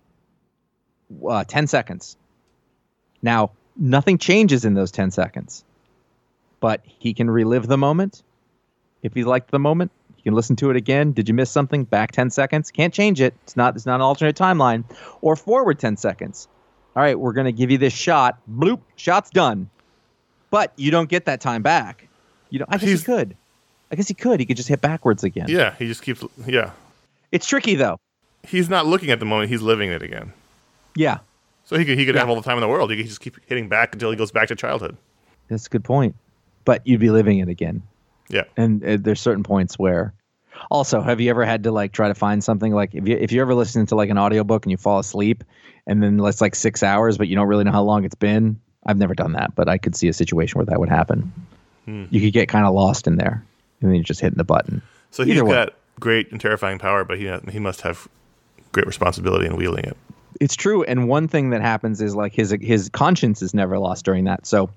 uh, ten seconds. Now, nothing changes in those ten seconds, but he can relive the moment. If he liked the moment, you can listen to it again. Did you miss something? Back ten seconds. Can't change it. It's not, it's not an alternate timeline. Or forward ten seconds. All right, we're going to give you this shot. Bloop, shot's done. But you don't get that time back. You know, I guess He's- he could. I guess he could. He could just hit backwards again. Yeah, he just keeps. Yeah, It's tricky, though. he's not looking at the moment; he's living it again. Yeah, So he could he could Yeah. have all the time in the world. He could just keep hitting back until he goes back to childhood. that's a good point. But you'd be living it again. Yeah. And uh, there's certain points where. Also, have you ever had to like try to find something like if you if you ever listen to like an audiobook and you fall asleep and then it's like six hours but you don't really know how long it's been? I've never done that, but I could see a situation where that would happen. Hmm. You could get kind of lost in there, and then you're just hitting the button. So he's Either way. got great and terrifying power, but he he must have great responsibility in wielding it. It's true, and one thing that happens is like his his conscience is never lost during that. So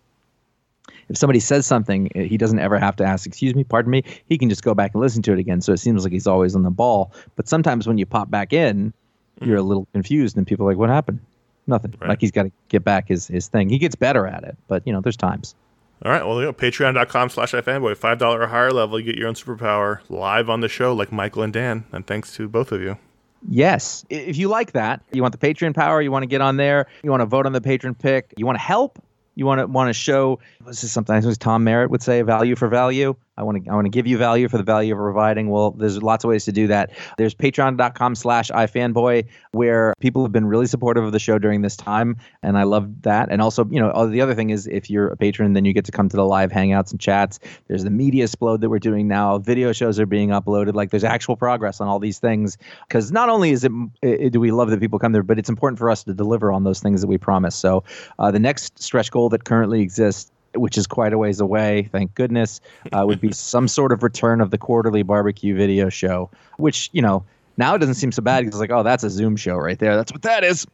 if somebody says something, he doesn't ever have to ask, excuse me, pardon me. He can just go back and listen to it again. So it seems like he's always on the ball. But sometimes when you pop back in, you're a little confused, and people are like, what happened? Nothing. Right. Like he's got to get back his, his thing. He gets better at it, but you know, there's times. All right, well, there you go. Patreon.com slash iFanboy. five dollars or higher level, you get your own superpower live on the show like Michael and Dan. And thanks to both of you. Yes. I- If you like that, you want the Patreon power, you want to get on there, you want to vote on the patron pick, you want to help, you want to want to show, this is something as Tom Merritt would say, value for value. I want to I want to give you value for the value of providing. Well, there's lots of ways to do that. There's patreon.com slash iFanboy, where people have been really supportive of the show during this time, and I love that. And also, you know, oh, the other thing is if you're a patron, then you get to come to the live hangouts and chats. There's the media explode that we're doing now. Video shows are being uploaded. Like there's actual progress on all these things, because not only is it, it do we love that people come there, but it's important for us to deliver on those things that we promise. So uh, the next stretch goal that currently exists, which is quite a ways away, thank goodness, uh, would be some sort of return of the quarterly barbecue video show, which, you know, now it doesn't seem so bad because it's like, oh, that's a Zoom show right there. That's what that is.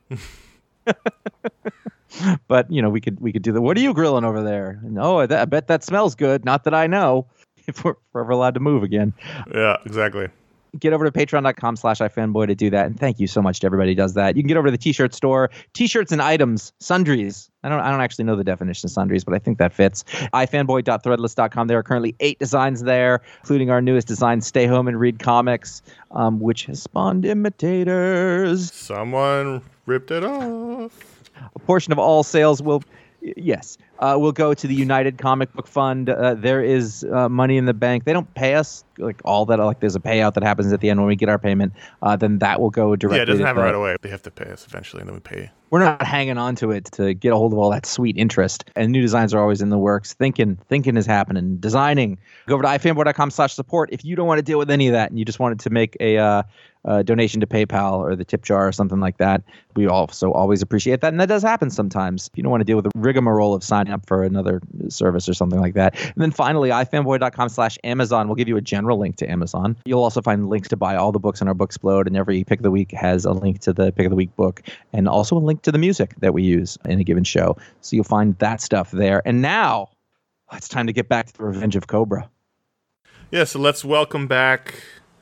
But, you know, we could we could do that. What are you grilling over there? And, oh, I, I bet that smells good. Not that I know. If we're, if we're ever allowed to move again. Yeah, exactly. Get over to patreon.com slash iFanboy to do that. And thank you so much to everybody who does that. You can get over to the t-shirt store, t-shirts and items, sundries. I don't I don't actually know the definition of sundries, but I think that fits. i fanboy dot threadless dot com. There are currently eight designs there, including our newest design, Stay Home and Read Comics, um, which has spawned imitators. Someone ripped it off. A portion of all sales will Yes. Uh, we'll go to the United Comic Book Fund. Uh, there is uh, money in the bank. They don't pay us like all that. Like there's a payout that happens at the end when we get our payment. Uh, then that will go directly. Yeah, it doesn't to happen the, right away. They have to pay us eventually, and then we pay. We're not hanging on to it to get a hold of all that sweet interest. And new designs are always in the works. Thinking, thinking is happening. Designing. Go over to ifanboy.com slash support if you don't want to deal with any of that and you just wanted to make a uh, uh, donation to PayPal or the tip jar or something like that. We also always appreciate that. And that does happen sometimes. If you don't want to deal with the rigmarole of signing up for another service or something like that. And then finally, ifanboy.com slash Amazon will give you a general link to Amazon. You'll also find links to buy all the books in our Booksplode, and every pick of the week has a link to the pick of the week book and also a link to the music that we use in a given show. So you'll find that stuff there. And now it's time to get back to the Revenge of Cobra. Yeah, so let's welcome back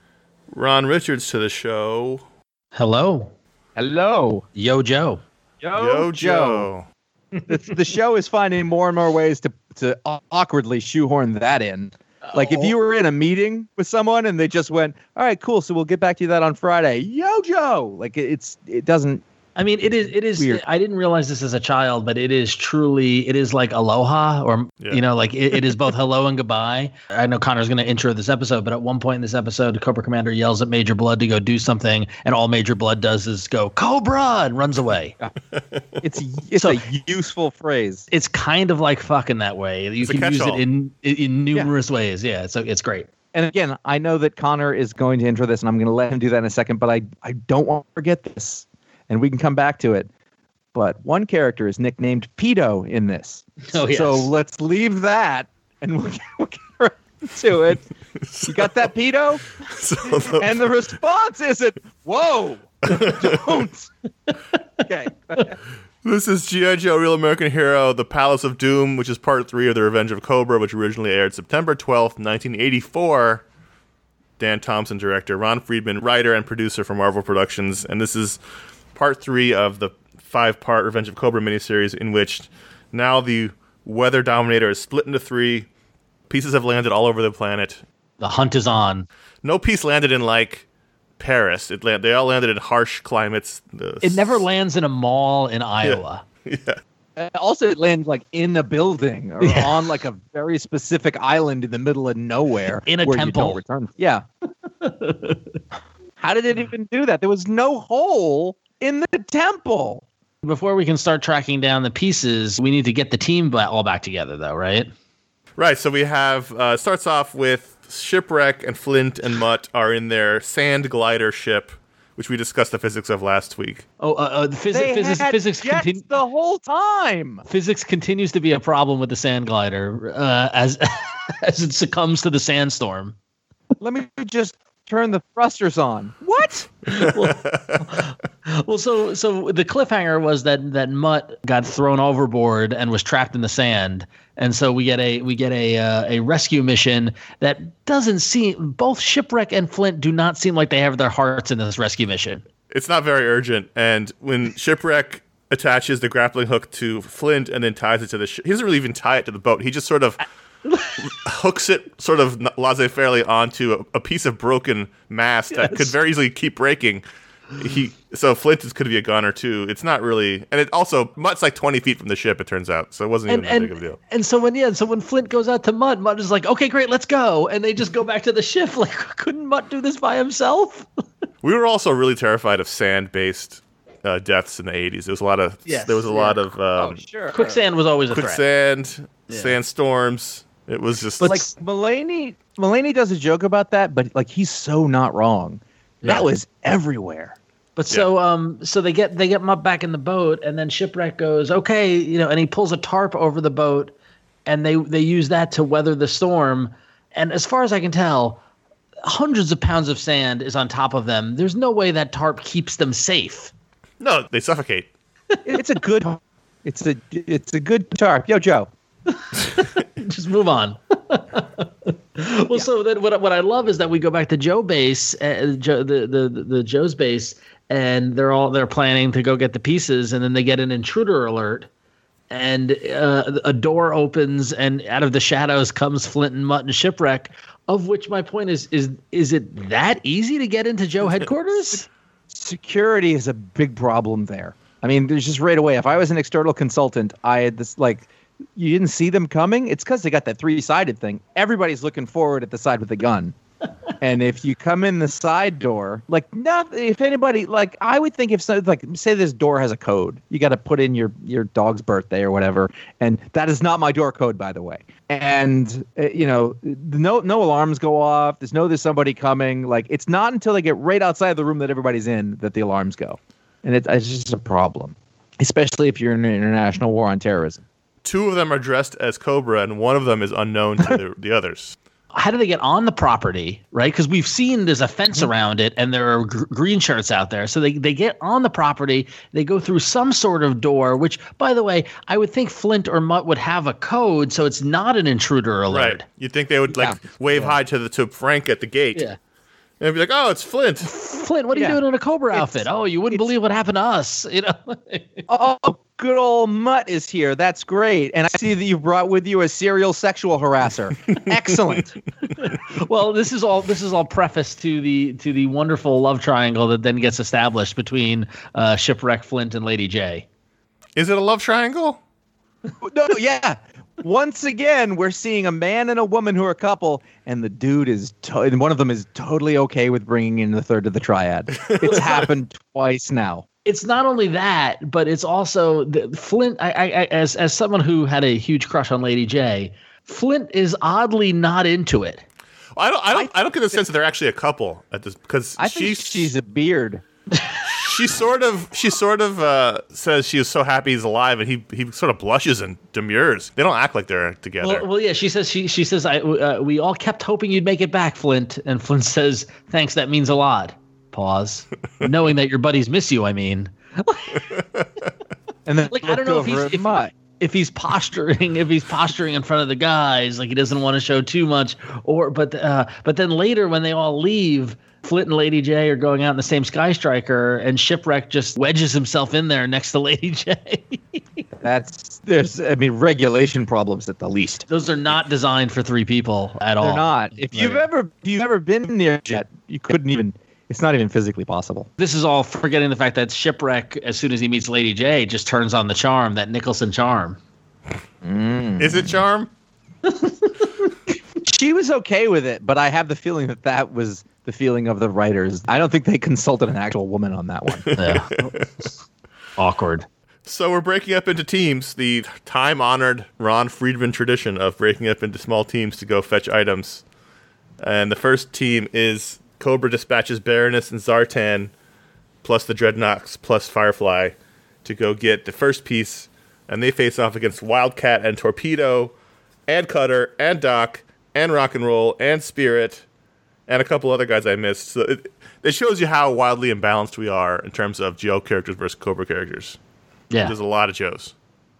Ron Richards to the show. Hello. Hello. Yo, Joe. Yo, Yo, Joe. the, the show is finding more and more ways to, to awkwardly shoehorn that in. Like if you were in a meeting with someone and they just went, all right, cool, so we'll get back to you that on Friday. Yo, Joe. Like it's it doesn't. I mean, it is, it is, Weird. I didn't realize this as a child, but it is truly, it is like aloha or, Yeah. you know, like it, it is both hello and goodbye. I know Connor's going to intro this episode, but at one point in this episode, Cobra Commander yells at Major Blood to go do something. And all Major Blood does is go, Cobra, and runs away. It's it's So- a useful phrase. It's kind of like fucking that way. You It's a can use it catch-all. in, in, in numerous ways. Yeah. So it's great. And again, I know that Connor is going to intro this, and I'm going to let him do that in a second. But I I don't want to forget this, and we can come back to it. But one character is nicknamed Pedo in this. Oh, yes. So let's leave that, and we'll get, we'll get right to it. You got that, Pedo? So the, And the response isn't, whoa, don't. Okay. this is G I. Joe, Real American Hero, The Palace of Doom, which is part three of The Revenge of Cobra, which originally aired September twelfth, nineteen eighty-four. Dan Thompson, director. Ron Friedman, writer and producer for Marvel Productions. And this is part three of the five-part Revenge of Cobra miniseries, in which now the Weather Dominator is split into three. Pieces have landed all over the planet. The hunt is on. No piece landed in, like, Paris. It land- They all landed in harsh climates. The It never lands in a mall in Iowa. Yeah. Uh, Also, it lands like in a building or Yeah. on like a very specific island in the middle of nowhere. In a where temple. You don't return. Yeah. How did it even do that? There was no hole in the temple. Before we can start tracking down the pieces, we need to get the team ba- all back together, though, right? Right, so we have, uh, starts off with Shipwreck and Flint and Mutt are in their sand glider ship, which we discussed the physics of last week. Oh, uh, uh, the phys- They physics, had physics, jets continu- the whole time. physics continues to be a problem with the sand glider uh, as as it succumbs to the sandstorm. Let me just turn the thrusters on. What? Well, so so the cliffhanger was that that Mutt got thrown overboard and was trapped in the sand, and so we get a we get a uh, a rescue mission that doesn't seem. Both Shipwreck and Flint do not seem like they have their hearts in this rescue mission. It's not very urgent, and when Shipwreck attaches the grappling hook to Flint and then ties it to the ship, he doesn't really even tie it to the boat. He just sort of hooks it sort of laissez-fairely onto a, a piece of broken mast that could Yes. very easily keep breaking. He so Flint is, could be a gunner too. It's not really, and it also Mutt's like twenty feet from the ship. It turns out, so it wasn't even And that and, big of a deal. and so when yeah, so when Flint goes out to Mutt, Mutt is like, okay, great, let's go, and they just go back to the ship. Like, couldn't Mutt do this by himself? We were also really terrified of sand-based uh, deaths in the eighties. There was a lot of Yes, there was a yeah. lot of um, Oh, sure. Quicksand was always a threat. quicksand, sandstorms. It was just But like Mulaney, Mulaney does a joke about that, but like he's so not wrong. Yeah. That was everywhere. But so um so they get they get Mutt back in the boat, and then Shipwreck goes, okay, you know, and he pulls a tarp over the boat, and they they use that to weather the storm. And as far as I can tell, hundreds of pounds of sand is on top of them. There's no way that tarp keeps them safe. no, they suffocate. It's a good. It's a it's a good tarp. Yo, Joe. Just move on. Well, so then what what I love is that we go back to Joe base, uh, Joe, the, the the the Joe's base, and they're all they're planning to go get the pieces, and then they get an intruder alert, and uh, a door opens, and out of the shadows comes Flint and Mutt and Shipwreck. Of which my point is is is it that easy to get into Joe headquarters? Security is a big problem there. I mean, there's just right away. If I was an external consultant, I had this like, you didn't see them coming. It's because they got that three-sided thing. Everybody's looking forward at the side with the gun. And if you come in the side door, like, not if anybody, like, I would think if so, like, say this door has a code, you got to put in your your dog's birthday or whatever, and that is not my door code, by the way. And uh, you know, no no alarms go off. There's no there's somebody coming. Like, it's not until they get right outside the room that everybody's in that the alarms go, and it, it's just a problem, especially if you're in an international war on terrorism. Two of them are dressed as Cobra, and one of them is unknown to the, the others. How do they get on the property, right? Because we've seen there's a fence mm-hmm. around it, and there are gr- green shirts out there. So they, they get on the property. They go through some sort of door, which, by the way, I would think Flint or Mutt would have a code, so it's not an intruder alert. Right. You'd think they would, like, yeah. wave yeah. hi to the to Frank at the gate. Yeah. And they'd be like, oh, it's Flint. Flint, what are yeah. you doing in a Cobra it's, outfit? Oh, you wouldn't believe what happened to us. You know. Oh, good old Mutt is here. That's great. And I see that you brought with you a serial sexual harasser. Excellent. Well, this is all this is all preface to the to the wonderful love triangle that then gets established between uh, Shipwreck, Flint, and Lady J. Is it a love triangle? No, no, yeah. Once again, we're seeing a man and a woman who are a couple, and the dude is, to- and one of them is totally okay with bringing in the third of the triad. It's happened twice now. It's not only that, but it's also the, Flint. I, I, I, as as someone who had a huge crush on Lady J, Flint is oddly not into it. I don't. I don't. I, I don't get the sense that they're actually a couple at this because I think she's, she's a beard. She sort of, she sort of uh, says she is so happy he's alive, and he he sort of blushes and demurs. They don't act like they're together. Well, well yeah, she says she she says I uh, we all kept hoping you'd make it back, Flint, and Flint says thanks, that means a lot. Pause. Knowing that your buddies miss you, I mean. And then like I don't know if he's if, if he's posturing if he's posturing in front of the guys, like he doesn't want to show too much, or but uh, but then later when they all leave, Flint and Lady J are going out in the same Sky Striker, and Shipwreck just wedges himself in there next to Lady J. That's there's I mean regulation problems at the least. Those are not designed for three people at all. They're not. If you've ever if you've ever been near a jet, you couldn't even. It's not even physically possible. This is all forgetting the fact that Shipwreck, as soon as he meets Lady J, just turns on the charm, that Nicholson charm. Mm. Is it charm? She was okay with it, but I have the feeling that that was the feeling of the writers. I don't think they consulted an actual woman on that one. Yeah. Awkward. So we're breaking up into teams, the time-honored Ron Friedman tradition of breaking up into small teams to go fetch items. And the first team is Cobra dispatches Baroness and Zartan, plus the Dreadnoks, plus Firefly, to go get the first piece, and they face off against Wildcat and Torpedo, and Cutter, and Doc, and Rock and Roll, and Spirit, and a couple other guys I missed. So it, it shows you how wildly imbalanced we are in terms of Joe characters versus Cobra characters. Yeah. There's a lot of Joes.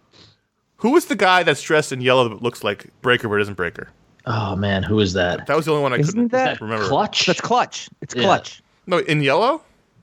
Who is the guy that's dressed in yellow that looks like Breaker but isn't Breaker? Oh, man, who is that? That was the only one I Isn't couldn't that remember. Clutch? That's Clutch. It's Yeah. Clutch. No, in yellow?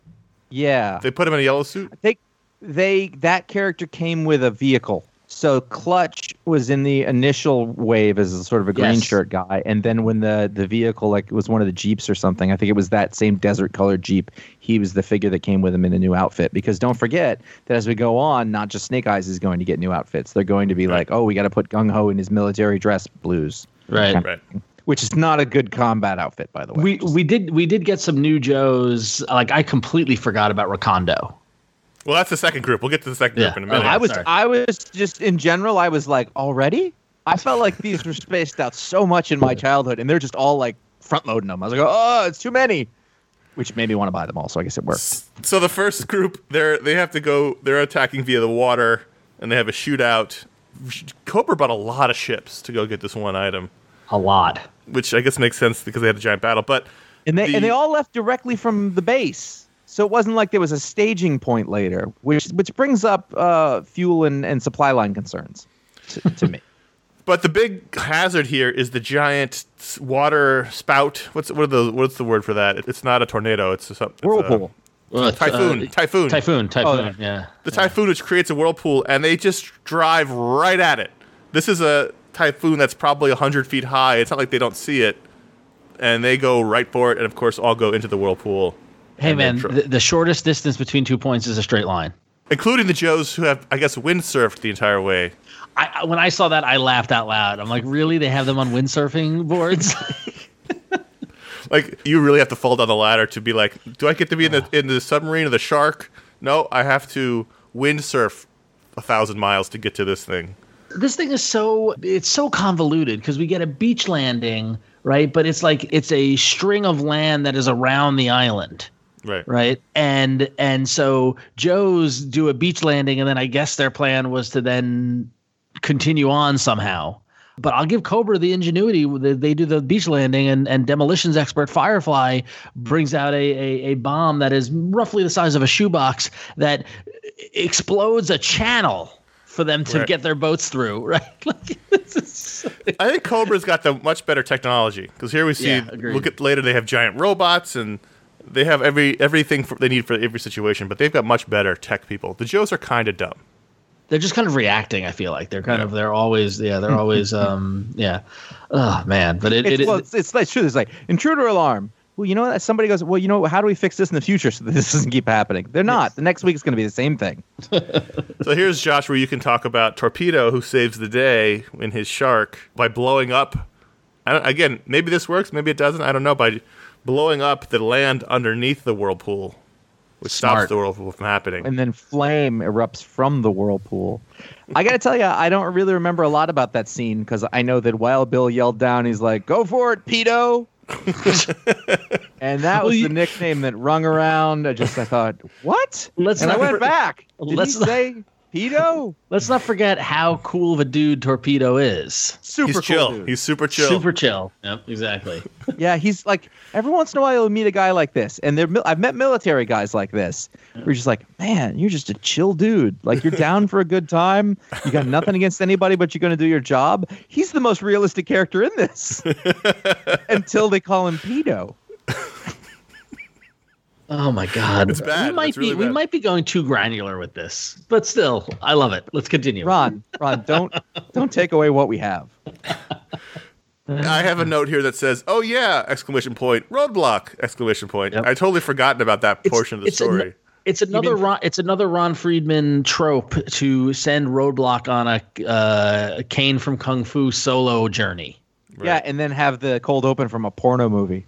Yeah. They put him in a yellow suit? They they that character came with a vehicle. So Clutch was in the initial wave as a sort of a green Yes. shirt guy, and then when the, the vehicle like was one of the Jeeps or something, I think it was that same desert colored Jeep. He was the figure that came with him in a new outfit. Because don't forget that as we go on, not just Snake Eyes is going to get new outfits. They're going to be Right. like, oh, we got to put Gung Ho in his military dress blues, Right. Right. which is not a good combat outfit, by the way. We we did we did get some new Joes. Like I completely forgot about Rakondo. Well, that's the second group. We'll get to the second group Yeah. in a minute. Okay. I was Sorry. I was just in general, I was like, already? I felt like these were spaced out so much in my childhood, and they're just all like front loading them. I was like, oh, it's too many, which made me want to buy them all. So I guess it worked. So the first group, they're they have to go. They're attacking via the water, and they have a shootout. Cobra bought a lot of ships to go get this one item, A lot. which I guess makes sense because they had a giant battle. But And they the- and they all left directly from the base. So it wasn't like there was a staging point later, which which brings up uh, fuel and, and supply line concerns to, to me. But the big hazard here is the giant water spout. What's what are the what's the word for that? It's not a tornado. It's a, it's a Whirlpool. Uh, typhoon. uh, typhoon. Typhoon. Typhoon. Oh, yeah. The typhoon, which creates a whirlpool, and they just drive right at it. This is a typhoon that's probably one hundred feet high. It's not like they don't see it. And they go right for it, and of course all go into the whirlpool. Hey And man, then tr- the, the shortest distance between two points is a straight line. Including the Joes who have, I guess, windsurfed the entire way. I, when I saw that, I laughed out loud. I'm like, really? They have them on windsurfing boards? Like, you really have to fall down the ladder to be like, do I get to be in the in the submarine or the shark? No, I have to windsurf a thousand miles to get to this thing. This thing is so it's so convoluted because we get a beach landing, right? But it's like it's a string of land that is around the island. Right. Right. And and so Joe's do a beach landing, and then I guess their plan was to then continue on somehow. But I'll give Cobra the ingenuity. They do the beach landing, and, and demolitions expert Firefly brings out a, a, a bomb that is roughly the size of a shoebox that explodes a channel for them to right. get their boats through. Right. Like, this is so... I think Cobra's got the much better technology because here we see, Yeah, agreed. look at later, they have giant robots and they have every everything for, they need for every situation, but they've got much better tech people. The Joes are kind of dumb. They're just kind of reacting. I feel like they're kind yeah. of they're always yeah they're always um yeah oh man but it, it's, it, well, it it's, it's, it's true. It's like intruder alarm. Well, you know what? Somebody goes, well, you know, how do we fix this in the future so that this doesn't keep happening? They're not. The next week is going to be the same thing. So here's Josh, where you can talk about Torpedo, who saves the day in his shark by blowing up. I don't, again, maybe this works, maybe it doesn't. I don't know. By blowing up the land underneath the whirlpool, which Smart. stops the whirlpool from happening. And then flame erupts from the whirlpool. I got to tell you, I don't really remember a lot about that scene because I know that Wild Bill yelled down, he's like, "Go for it, pedo." And that was well, you, the nickname that rung around. I just I thought, what? Let's and I not went for, back. Did let's he not, say pedo? Let's not forget how cool of a dude Torpedo is. Super He's cool chill. dude. He's super chill. Super chill. Yep, exactly. Yeah, he's like every once in a while you'll meet a guy like this, and they're I've met military guys like this. Where you're just like, man, you're just a chill dude. Like you're down for a good time. You got nothing against anybody, but you're going to do your job. He's the most realistic character in this until they call him pedo. Oh my God! It's bad. We might It's really be we bad. might be going too granular with this, but still, I love it. Let's continue. Ron, Ron, don't don't take away what we have. I have a note here that says, "Oh yeah!" Exclamation point. Roadblock! Exclamation point. Yep. I totally forgotten about that It's- portion of the it's story. an- It's another Ron, it's another Ron Friedman trope to send Roadblock on a uh, Kane from Kung Fu solo journey. Right. Yeah, and then have the cold open from a porno movie.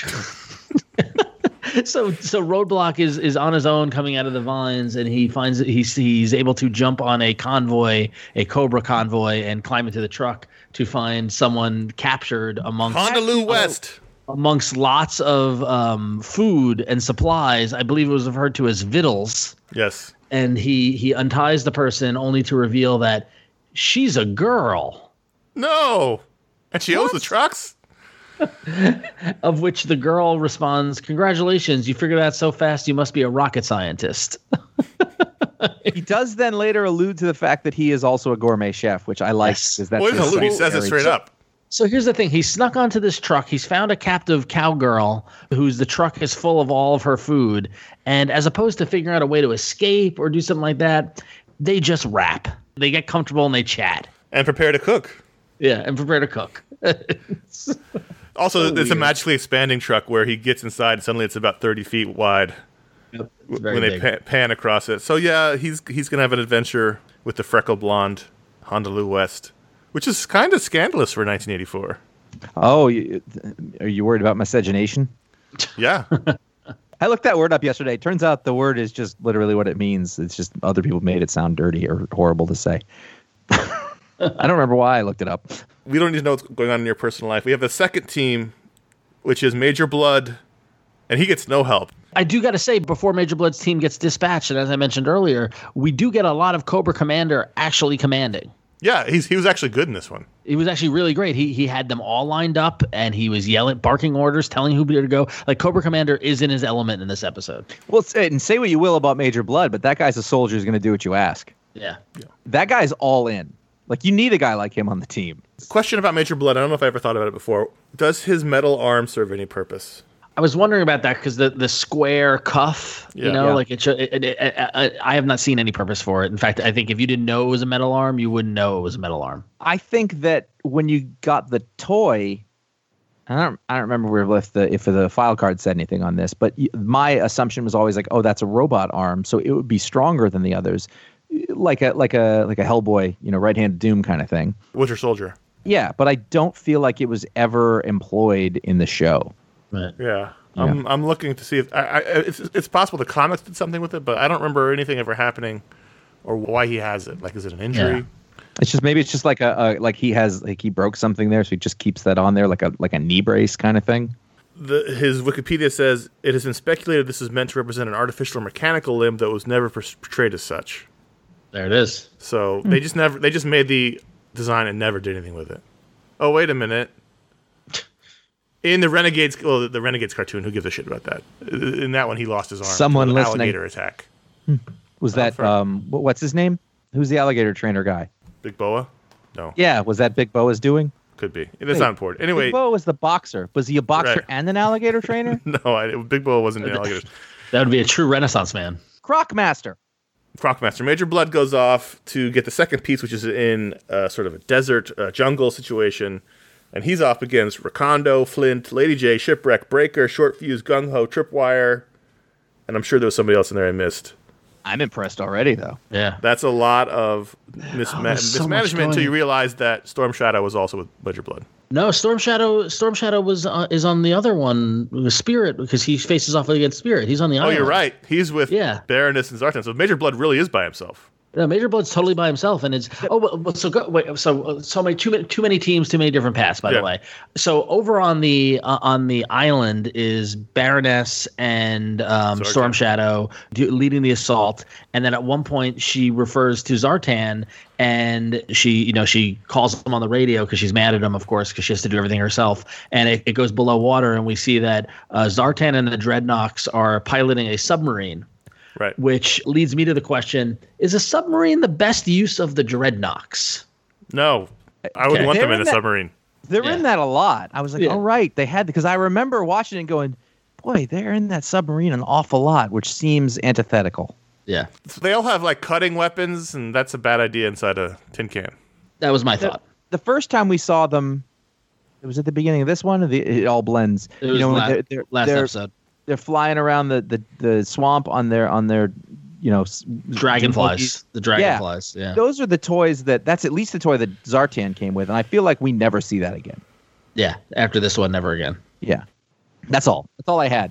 So so Roadblock is is on his own coming out of the vines, and he finds that he's he's able to jump on a convoy, a Cobra convoy, and climb into the truck to find someone captured amongst Honolulu West. amongst lots of um, food and supplies. I believe it was referred to as victuals. Yes. And he he unties the person only to reveal that she's a girl, No. And she owns the trucks? of which the girl responds, "Congratulations, you figured that so fast, you must be a rocket scientist." He does then later allude to the fact that he is also a gourmet chef, which I like. Yes. Because that's Well, he his doesn't allude, he says it secondary- straight up. So here's the thing. He snuck onto this truck. He's found a captive cowgirl whose the truck is full of all of her food. And as opposed to figuring out a way to escape or do something like that, they just rap. They get comfortable and they chat. And prepare to cook. Yeah, and prepare to cook. Also, So it's a weird. magically expanding truck where he gets inside and suddenly it's about thirty feet wide Yep, it's w- very when they big. pan, pan across it. So yeah, he's he's going to have an adventure with the freckle blonde Honolulu West, which is kind of scandalous for nineteen eighty-four. Oh, you, are you worried about miscegenation? Yeah. I looked that word up yesterday. Turns out the word is just literally what it means. It's just other people made it sound dirty or horrible to say. I don't remember why I looked it up. We don't need to know what's going on in your personal life. We have the second team, which is Major Blood, and he gets no help. I do got to say, before Major Blood's team gets dispatched, and as I mentioned earlier, we do get a lot of Cobra Commander actually commanding. Yeah, he's he was actually good in this one. It was actually really great. He he had them all lined up, and he was yelling, barking orders, telling who to go. Like, Cobra Commander is in his element in this episode. Well, say, and say what you will about Major Blood, but that guy's a soldier who's going to do what you ask. Yeah. That guy's all in. Like, you need a guy like him on the team. Question about Major Blood. I don't know if I ever thought about it before. Does his metal arm serve any purpose? I was wondering about that because the, the square cuff, Yeah. you know, Yeah. like it, should- it, it, it, I, I have not seen any purpose for it. In fact, I think if you didn't know it was a metal arm, you wouldn't know it was a metal arm. I think that when you got the toy, I don't, I don't remember if the if the file card said anything on this, but my assumption was always like, oh, that's a robot arm, so it would be stronger than the others, like a like a like a Hellboy, you know, right-handed Doom kind of thing. Winter Soldier. Yeah, but I don't feel like it was ever employed in the show. Right. Yeah. Yeah. I'm I'm looking to see if I, I, it's it's possible the comics did something with it, but I don't remember anything ever happening or why he has it. Like, is it an injury? Yeah. It's just maybe it's just like a, a like he has like he broke something there, so he just keeps that on there like a like a knee brace kind of thing. The, his Wikipedia says it has been speculated this is meant to represent an artificial or mechanical limb that was never portrayed as such. There it is. So they just never they just made the design and never did anything with it. Oh, wait a minute. In the Renegades, well, the Renegades cartoon, who gives a shit about that? In that one, he lost his arm. Someone to an listening. alligator attack. Was that for- um what- what's his name? Who's the alligator trainer guy? Big Boa? No, Yeah, was that Big Boa's doing? could be. That's Wait, not important. Anyway, Big Boa was the boxer. Was he a boxer Right. and an alligator trainer? no, I, Big Boa wasn't an alligator. That would be a true Renaissance man. Crocmaster. Crocmaster. Major Blood goes off to get the second piece, which is in uh, sort of a desert uh, jungle situation. And he's off against Rakondo, Flint, Lady J, Shipwreck, Breaker, Short Fuse, Gung Ho, Tripwire. And I'm sure there was somebody else in there I missed. I'm impressed already, though. Yeah. That's a lot of misma- Oh, there's so much mismanagement until going- you realize that Storm Shadow was also with Major Blood. No, Storm Shadow. Storm Shadow was uh, is on the other one with Spirit because he faces off against Spirit. He's on the Oh, island. you're right. He's with Yeah. Baroness and Zartan. So Major Blood really is by himself. No, Major Blood's totally by himself, and it's oh, well, well, so go, wait, so so many too many too many teams, too many different paths. By Yeah. the way, so over on the uh, on the island is Baroness and um, Zartan. Storm Shadow do, leading the assault, and then at one point she refers to Zartan, and she you know she calls him on the radio because she's mad at him, of course, because she has to do everything herself, and it, it goes below water, and we see that uh, Zartan and the Dreadnoks are piloting a submarine. Right. Which leads me to the question, is a submarine the best use of the Dreadnoks? No. I would Okay. want them They're in a in that- submarine. They're Yeah. in that a lot. I was like, Yeah. all right, they had because I remember watching it and going, boy, they're in that submarine an awful lot, which seems antithetical. Yeah, So they all have like cutting weapons, and that's a bad idea inside a tin can. that was my thought. The first time we saw them, it was at the beginning of this one. Or the, it all blends. It was you know, when la- they're, they're, last they're, episode. they're flying around the, the, the swamp on their on their, you know, s- Dragonflies. The Yeah. dragonflies. Yeah. Those are the toys that that's at least the toy that Zartan came with, and I feel like we never see that again. Yeah. After this one, never again. Yeah, that's all. That's all I had.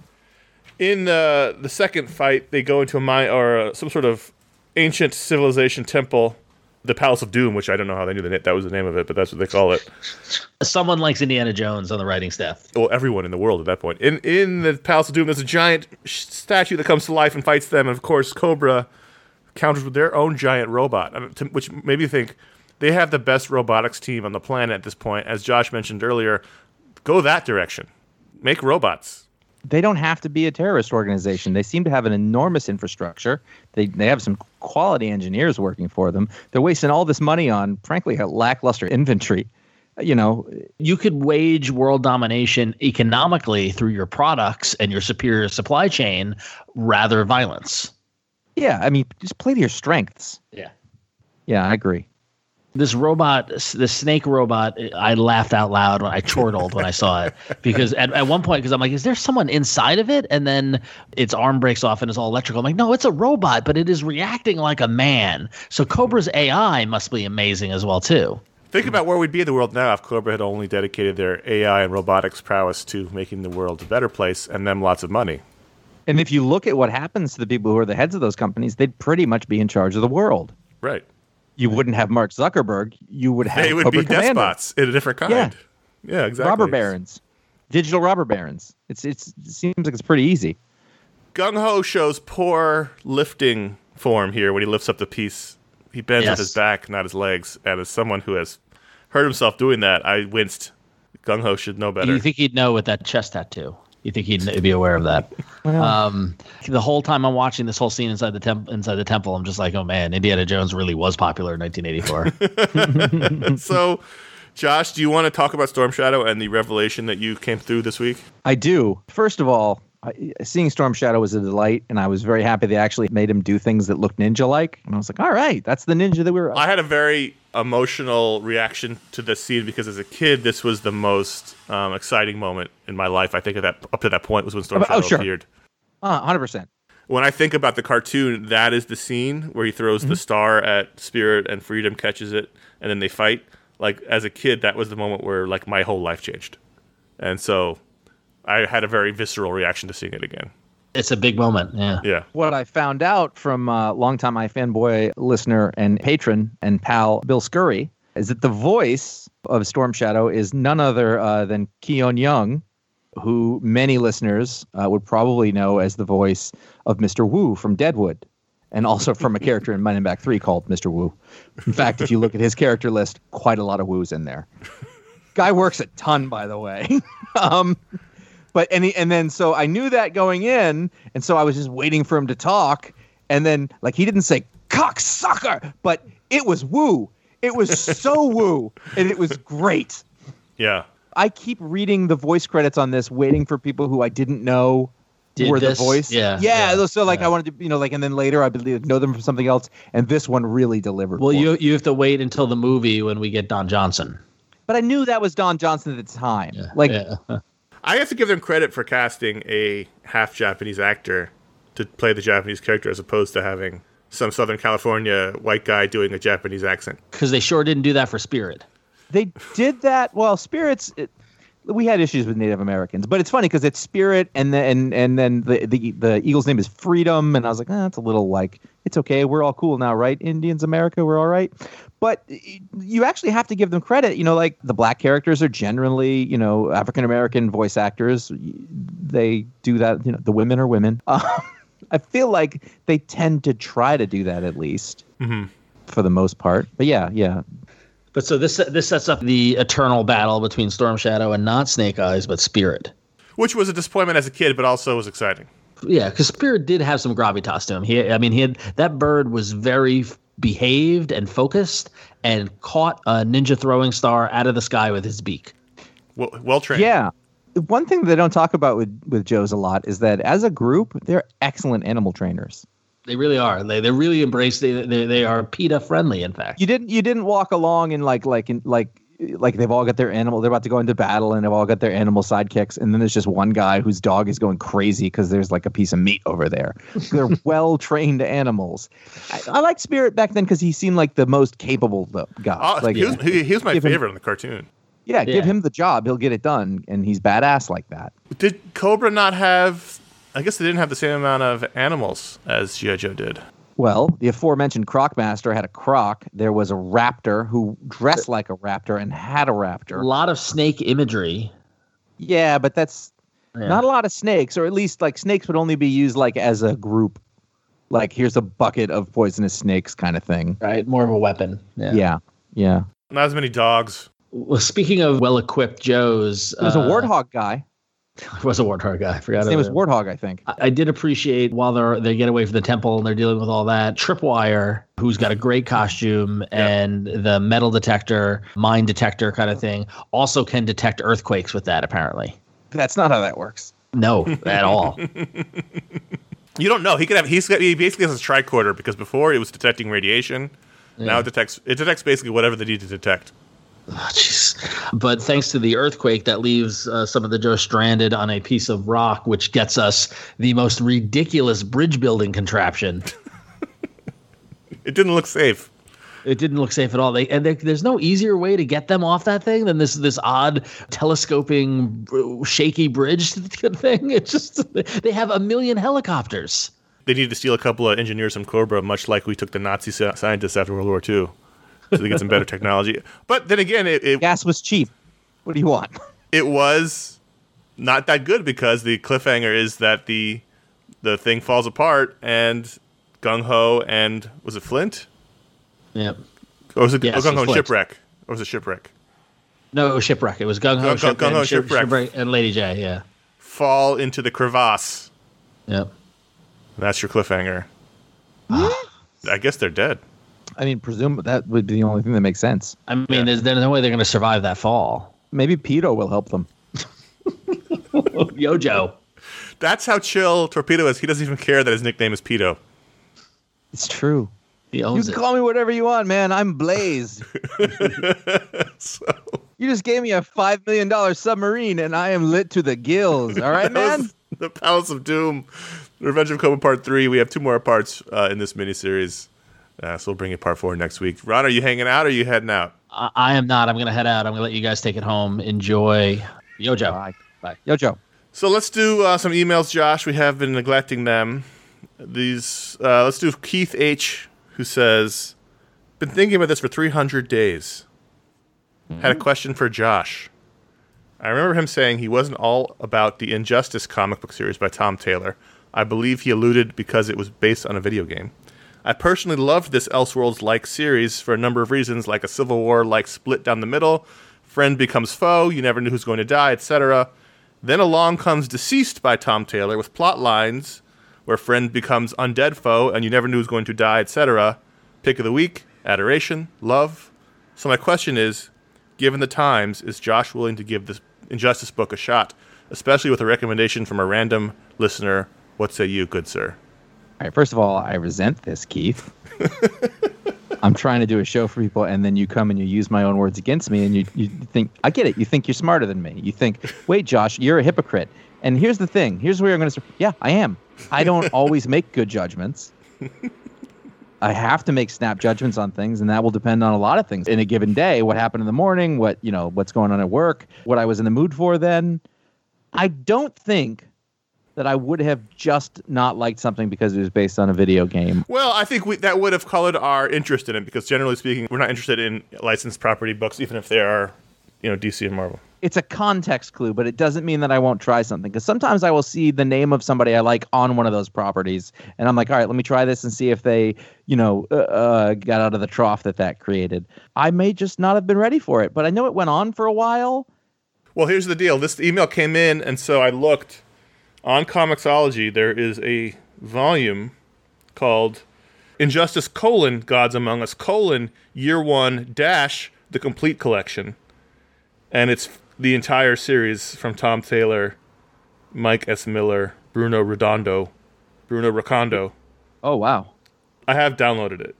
In uh, the second fight, they go into a mine or uh, some sort of ancient civilization temple, the Palace of Doom, which I don't know how they knew the na- that was the name of it, but that's what they call it. Someone likes Indiana Jones on the writing staff. Well, everyone in the world at that point. In in the Palace of Doom, there's a giant sh- statue that comes to life and fights them, and of course, Cobra counters with their own giant robot, I mean, to- which made me think they have the best robotics team on the planet at this point. As Josh mentioned earlier, go that direction. Make robots. They don't have to be a terrorist organization. They seem to have an enormous infrastructure. They they have some quality engineers working for them. They're wasting all this money on, frankly, a lackluster inventory. You know, You could wage world domination economically through your products and your superior supply chain, rather violence. yeah. I mean, just play to your strengths. Yeah. Yeah, I agree. This robot, the snake robot, I laughed out loud when I chortled when I saw it because at, at one point, because I'm like, is there someone inside of it? And then its arm breaks off and it's all electrical. I'm like, no, it's a robot, but it is reacting like a man. So Cobra's A I must be amazing as well too. Think about where we'd be in the world now if Cobra had only dedicated their A I and robotics prowess to making the world a better place and them lots of money. And if you look at what happens to the people who are the heads of those companies, they'd pretty much be in charge of the world. Right. You wouldn't have Mark Zuckerberg. You would have They would Cobra be Commander. despots in a different kind. Yeah. Yeah, exactly. Robber barons, digital robber barons. It's it's it seems like it's pretty easy. Gung Ho shows poor lifting form here when he lifts up the piece. He bends Yes. with his back, not his legs. And as someone who has hurt himself doing that, I winced. Gung Ho should know better. You think he'd know with that chest tattoo? You think he'd be aware of that? um, the whole time I'm watching this whole scene inside the temp- inside the temple, I'm just like, oh man, Indiana Jones really was popular in nineteen eighty-four. So, Josh, do you want to talk about Storm Shadow and the revelation that you came through this week? I do. First of all, I, seeing Storm Shadow was a delight, and I was very happy they actually made him do things that looked ninja-like. And I was like, all right, that's the ninja that we were. I had a very emotional reaction to this scene because as a kid, this was the most um, exciting moment in my life. I think at that up to that point was when Storm Shadow oh, sure. appeared. Uh, one hundred percent. When I think about the cartoon, that is the scene where he throws mm-hmm. the star at Spirit and Freedom catches it, and then they fight. Like, as a kid, that was the moment where, like, my whole life changed. And so I had a very visceral reaction to seeing it again. It's a big moment, yeah. Yeah. What I found out from uh, longtime iFanboy listener and patron and pal Bill Scurry is that the voice of Storm Shadow is none other uh, than Keon Young, who many listeners uh, would probably know as the voice of Mister Wu from Deadwood, and also from a character in Men in Black three called Mister Wu. In fact, if you look at his character list, quite a lot of Wus in there. Guy works a ton, by the way. um, but and he, and then so I knew that going in, and so I was just waiting for him to talk, and then like he didn't say cocksucker, but it was Wu. It was so Wu, and it was great. Yeah. I keep reading the voice credits on this, waiting for people who I didn't know Did were this? the voice. Yeah, yeah. yeah so like yeah. I wanted to, you know, like, and then later I believe know them from something else, and this one really delivered. Well, you me. you have to wait until the movie when we get Don Johnson. But I knew that was Don Johnson at the time. Yeah, like, yeah. I have to give them credit for casting a half Japanese actor to play the Japanese character as opposed to having some Southern California white guy doing a Japanese accent. Because they sure didn't do that for Spirit. They did that. Well, Spirits. It, we had issues with Native Americans, but it's funny because it's Spirit, and then and, and then the, the the eagle's name is Freedom, and I was like, ah, that's a little like it's okay. We're all cool now, right? Indians, America, we're all right. But you actually have to give them credit. You know, like the black characters are generally, you know, African American voice actors. They do that. You know, the women are women. Um, I feel like they tend to try to do that at least mm-hmm. for the most part. But yeah, yeah. But so this this sets up the eternal battle between Storm Shadow and not Snake Eyes, but Spirit. Which was a disappointment as a kid, but also was exciting. Yeah, because Spirit did have some gravitas to him. He, I mean, he had that bird was very f- behaved and focused, and caught a ninja throwing star out of the sky with his beak. Well, well trained. Yeah. One thing they don't talk about with, with Joe's a lot is that as a group, they're excellent animal trainers. They really are. They they really embrace. They they, they are PETA friendly. In fact, you didn't you didn't walk along and like like in like like they've all got their animal. They're about to go into battle and they've all got their animal sidekicks. And then there's just one guy whose dog is going crazy because there's like a piece of meat over there. They're well trained animals. I, I liked Spirit back then because he seemed like the most capable guy. Oh, like, he, was, he, he was my give favorite him, in the cartoon. Yeah, yeah, give him the job. He'll get it done. And he's badass like that. Did Cobra not have... I guess they didn't have the same amount of animals as G I. Joe did. Well, the aforementioned Crocmaster had a croc. There was a raptor who dressed like a raptor and had a raptor. A lot of snake imagery. Yeah, but that's yeah. not a lot of snakes, or at least like snakes would only be used like as a group. Like here's a bucket of poisonous snakes kind of thing. Right, more of a weapon. Yeah, yeah. yeah. Not as many dogs. Well, speaking of well-equipped Joes, there was uh, a warthog guy. There was a warthog guy. I forgot his name was Warthog, I think. I, I did appreciate while they're they get away from the temple and they're dealing with all that. Tripwire, who's got a great costume yeah. and the metal detector, mine detector kind of thing, also can detect earthquakes with that. Apparently, that's not how that works. No, at all. You don't know. He could have. He's got, he basically has a tricorder because before it was detecting radiation. Yeah. Now it detects. It detects basically whatever they need to detect. Oh, jeez. But thanks to the earthquake, that leaves uh, some of the Joe stranded on a piece of rock, which gets us the most ridiculous bridge building contraption. It didn't look safe. It didn't look safe at all. They and they, there's no easier way to get them off that thing than this this odd telescoping shaky bridge thing. It's just they have a million helicopters. They need to steal a couple of engineers from Cobra, much like we took the Nazi scientists after World War Two. So they get some better technology. But then again, it, it gas was cheap. What do you want? It was not that good because the cliffhanger is that the the thing falls apart and Gung Ho and was it Flint? Yep. Or was it yes, oh, Gung Ho and Flint. Shipwreck? Or was it Shipwreck? No, it was Shipwreck. It was Gung Ho, Gung, Gung, Gung Ho and Ship, Shipwreck. Shipwreck and Lady J. Yeah. Fall into the crevasse. Yep. That's your cliffhanger. I guess they're dead. I mean, presume that would be the only thing that makes sense. I mean, Yeah. there's, there's no way they're going to survive that fall. Maybe Pedo will help them. Yo, Joe. That's how chill Torpedo is. He doesn't even care that his nickname is Pedo. It's true. He You owns can it. call me whatever you want, man. I'm Blaze. So, You just gave me a five million dollars submarine, and I am lit to the gills. All right, that man? was the Palace of Doom, Revenge of Koba Part three. We have two more parts uh, in this miniseries. Uh, so we'll bring you part four next week. Ron, are you hanging out or are you heading out? I, I am not. I'm going to head out. I'm going to let you guys take it home. Enjoy. Yo, Joe. Bye. Bye. Yo, Joe. So let's do uh, some emails, Josh. We have been neglecting them. These. Uh, let's do Keith H., who says, been thinking about this for three hundred days. Mm-hmm. Had a question for Josh. I remember him saying he wasn't all about the Injustice comic book series by Tom Taylor. I believe he alluded because it was based on a video game. I personally loved this Elseworlds-like series for a number of reasons, like a Civil War-like split down the middle, friend becomes foe, you never knew who's going to die, et cetera. Then along comes Deceased by Tom Taylor with plot lines where friend becomes undead foe and you never knew who's going to die, et cetera. Pick of the week, adoration, love. So my question is, given the times, is Josh willing to give this Injustice book a shot, especially with a recommendation from a random listener? What say you, good sir? All right, first of all, I resent this, Keith. I'm trying to do a show for people, and then you come and you use my own words against me, and you, you think, I get it. You think you're smarter than me. You think, wait, Josh, you're a hypocrite. And here's the thing. Here's where I'm going to say, yeah, I am. I don't always make good judgments. I have to make snap judgments on things, and that will depend on a lot of things in a given day. What happened in the morning, what, you know, what's going on at work, what I was in the mood for then. I don't think that I would have just not liked something because it was based on a video game. Well, I think we, that would have colored our interest in it, because generally speaking, we're not interested in licensed property books, even if they are, you know, D C and Marvel. It's a context clue, but it doesn't mean that I won't try something. Because sometimes I will see the name of somebody I like on one of those properties, and I'm like, all right, let me try this and see if they, you know, uh, uh, got out of the trough that that created. I may just not have been ready for it, but I know it went on for a while. Well, here's the deal. This email came in, and so I looked. On Comixology, there is a volume called Injustice, colon, Gods Among Us, colon, Year One, dash, The Complete Collection. And it's the entire series from Tom Taylor, Mike S. Miller, Bruno Redondo, Bruno Recondo. Oh, wow. I have downloaded it.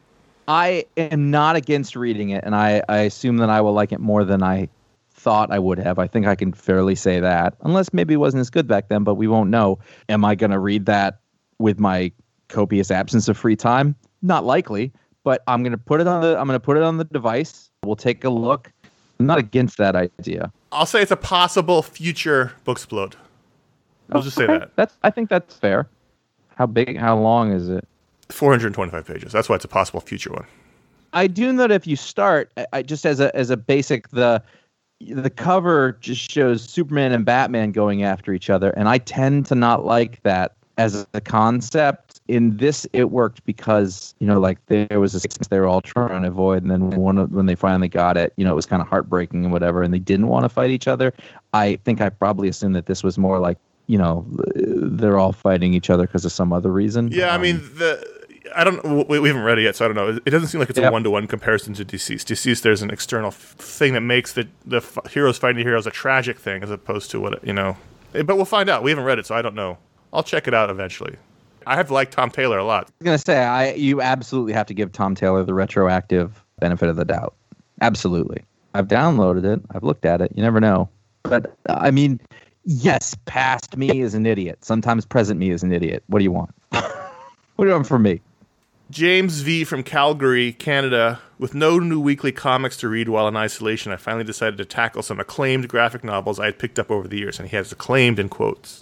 I am not against reading it, and I, I assume that I will like it more than I thought I would have. I think I can fairly say that, unless maybe it wasn't as good back then, but we won't know. Am I going to read that with my copious absence of free time? Not likely, but I'm going to put it on the I'm going to put it on the device. We'll take a look. I'm not against that idea. I'll say it's a possible future Booksplode. We'll just say Okay. that. That's I think that's fair. How big? How long is it? four hundred twenty-five pages. That's why it's a possible future one. I do know that if you start, I, I just as a as a basic the. The cover just shows Superman and Batman going after each other, and I tend to not like that as a concept. In this, it worked because, you know, like there was a sequence they were all trying to avoid, and then one of, when they finally got it, you know, it was kind of heartbreaking and whatever, and they didn't want to fight each other. I think I probably assumed that this was more like, you know, they're all fighting each other because of some other reason. Yeah, I Um, mean, the I don't. We, we haven't read it yet, so I don't know. It doesn't seem like it's Yep. a one-to-one comparison to Deceased. Deceased, there's an external f- thing that makes the the f- heroes fighting heroes a tragic thing, as opposed to what it, you know. Eh, But we'll find out. We haven't read it, so I don't know. I'll check it out eventually. I have liked Tom Taylor a lot. I was gonna say, I you absolutely have to give Tom Taylor the retroactive benefit of the doubt. Absolutely. I've downloaded it. I've looked at it. You never know. But I mean, yes, past me is an idiot. Sometimes present me is an idiot. What do you want? What do you want from me? James V. from Calgary, Canada. With no new weekly comics to read while in isolation, I finally decided to tackle some acclaimed graphic novels I had picked up over the years, and he has acclaimed in quotes.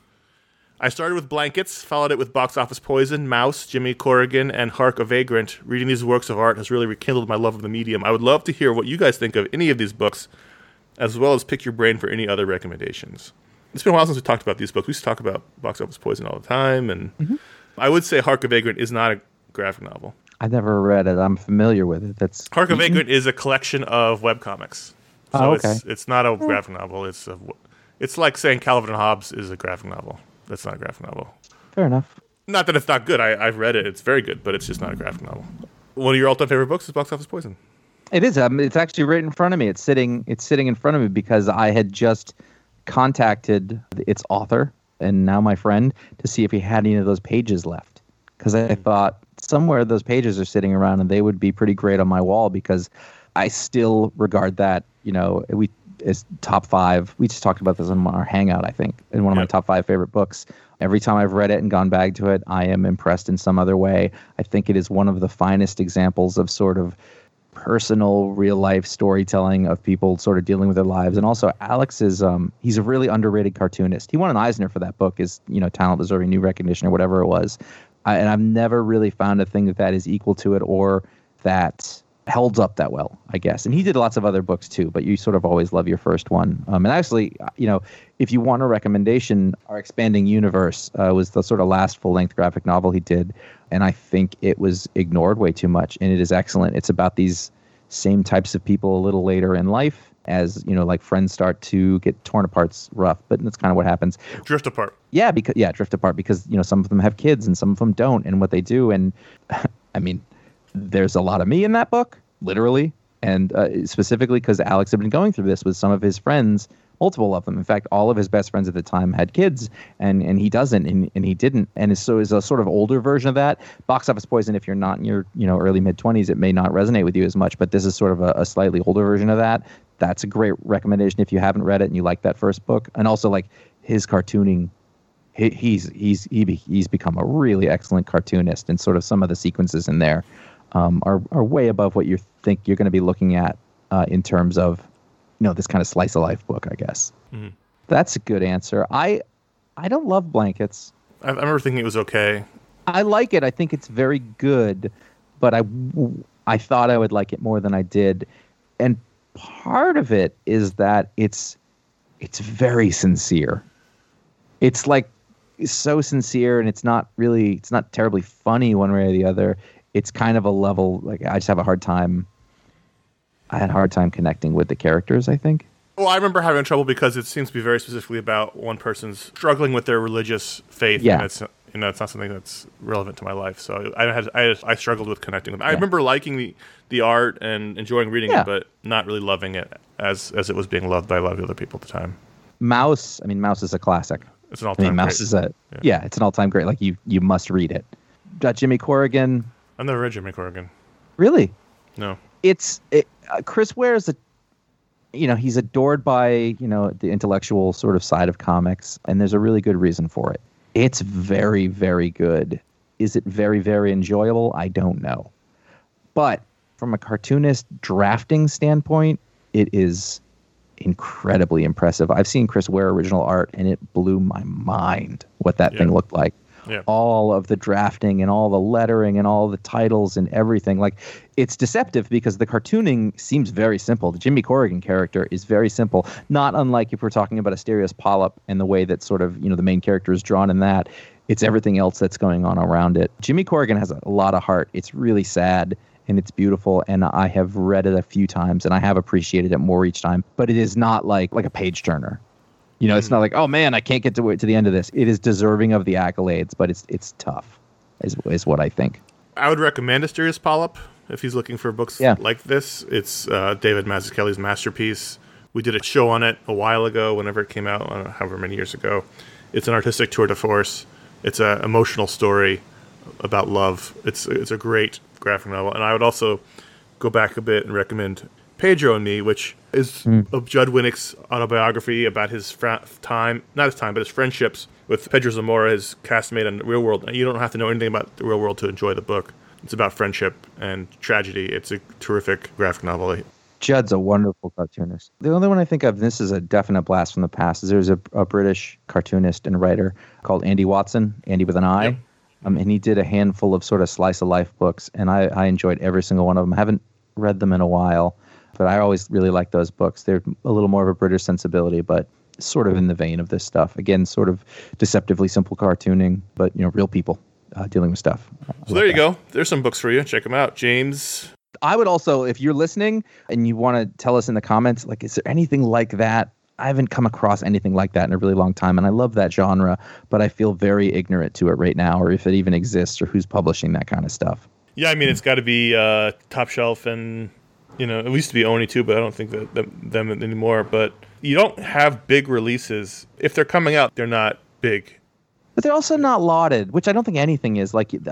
I started with Blankets, followed it with Box Office Poison, Mouse, Jimmy Corrigan, and Hark a Vagrant. Reading these works of art has really rekindled my love of the medium. I would love to hear what you guys think of any of these books, as well as pick your brain for any other recommendations. It's been a while since we talked about these books. We used to talk about Box Office Poison all the time, and mm-hmm. I would say Hark a Vagrant is not a graphic novel. I never read it. I'm familiar with it. That's Hark a Vagrant is a collection of webcomics. So oh, okay. it's it's not a graphic novel. It's a, it's like saying Calvin and Hobbes is a graphic novel. That's not a graphic novel. Fair enough. Not that it's not good. I, I've read it. It's very good, but it's just not a graphic novel. One of your all-time favorite books is Box Office Poison. It is. Um, it's actually right in front of me. It's sitting. It's sitting in front of me because I had just contacted its author and now my friend to see if he had any of those pages left. Because I thought somewhere those pages are sitting around, and they would be pretty great on my wall because I still regard that, you know, we is top five. We just talked about this in our hangout, I think, in one of Yep. my top five favorite books. Every time I've read it and gone back to it, I am impressed in some other way. I think it is one of the finest examples of sort of personal, real life storytelling of people sort of dealing with their lives. And also, Alex is um, he's a really underrated cartoonist. He won an Eisner for that book, is you know talent deserving new recognition or whatever it was. I, and I've never really found a thing that that is equal to it or that holds up that well, I guess. And he did lots of other books too, but you sort of always love your first one. Um, and actually, you know, if you want a recommendation, Our Expanding Universe uh, was the sort of last full-length graphic novel he did, and I think it was ignored way too much, and it is excellent. It's about these same types of people a little later in life as, you know, like friends start to get torn apart's rough, but that's kind of what happens. Drift apart. Yeah, because yeah, drift apart because, you know, some of them have kids and some of them don't, and what they do. And I mean, there's a lot of me in that book, literally, and uh, specifically because Alex had been going through this with some of his friends, multiple of them. In fact, all of his best friends at the time had kids, and, and he doesn't, and, and he didn't. And so is a sort of older version of that. Box Office Poison, if you're not in your you know early mid-twenties, it may not resonate with you as much, but this is sort of a, a slightly older version of that. That's a great recommendation if you haven't read it and you like that first book. And also, like, his cartooning, he, he's he's he be, he's become a really excellent cartoonist, and sort of some of the sequences in there um, are are way above what you think you're going to be looking at uh, in terms of, you know, this kind of slice of life book, I guess. Mm-hmm. That's a good answer. I I don't love Blankets. I, I remember thinking it was okay. I like it. I think it's very good, but I I thought I would like it more than I did, and part of it is that it's it's very sincere. It's like so sincere, and it's not really it's not terribly funny one way or the other. It's kind of a level, like, I just have a hard time. I had a hard time connecting with the characters, I think. Well, I remember having trouble because it seems to be very specifically about one person's struggling with their religious faith. Yeah. And it's, you know, it's not something that's relevant to my life. So I had I, I struggled with connecting with it. I yeah. remember liking the, the art and enjoying reading yeah. it, but not really loving it as as it was being loved by a lot of other people at the time. Mouse, I mean, Mouse is a classic. It's an all-time I mean, Mouse great. is a, yeah. yeah, it's an all-time great. Like, you, you must read it. Got Jimmy Corrigan. I've never read Jimmy Corrigan. Really? No. It's it, uh, Chris Ware is a, you know, he's adored by, you know, the intellectual sort of side of comics, and there's a really good reason for it. It's very, very good. Is it very, very enjoyable? I don't know. But from a cartoonist drafting standpoint, it is incredibly impressive. I've seen Chris Ware original art, and it blew my mind what that yeah. thing looked like. Yeah. All of the drafting and all the lettering and all the titles and everything. Like, it's deceptive because the cartooning seems very simple. The Jimmy Corrigan character is very simple, not unlike if we're talking about Asterios Polyp and the way that sort of, you know, the main character is drawn in that. It's everything else that's going on around it. Jimmy Corrigan has a lot of heart. It's really sad and it's beautiful, and I have read it a few times and I have appreciated it more each time, but it is not like like a page turner. You know, it's not like, oh man, I can't get to it to the end of this. It is deserving of the accolades, but it's it's tough, is is what I think. I would recommend Asterios Polyp if he's looking for books yeah. like this. It's uh, David Mazzucchelli's masterpiece. We did a show on it a while ago, whenever it came out, I don't know, however many years ago. It's an artistic tour de force. It's an emotional story about love. It's it's a great graphic novel, and I would also go back a bit and recommend Pedro and Me, which is mm. of Judd Winnick's autobiography about his fr- time, not his time, but his friendships with Pedro Zamora, his castmate on The Real World. You don't have to know anything about The Real World to enjoy the book. It's about friendship and tragedy. It's a terrific graphic novel. Judd's a wonderful cartoonist. The only one I think of, this is a definite blast from the past, is there's a, a British cartoonist and writer called Andy Watson, Andy with an I, yep. um, and he did a handful of sort of slice of life books, and I, I enjoyed every single one of them. I haven't read them in a while, but I always really like those books. They're a little more of a British sensibility, but sort of in the vein of this stuff. Again, sort of deceptively simple cartooning, but, you know, real people uh, dealing with stuff. I so there you that. go. There's some books for you. Check them out. James. I would also, if you're listening and you want to tell us in the comments, like, is there anything like that? I haven't come across anything like that in a really long time, and I love that genre, but I feel very ignorant to it right now, or if it even exists, or who's publishing that kind of stuff. Yeah, I mean, it's got to be uh, Top Shelf and... You know, it used to be Oni too, but I don't think that them, them anymore. But you don't have big releases. If they're coming out, they're not big. But they're also not lauded, which I don't think anything is. Like, like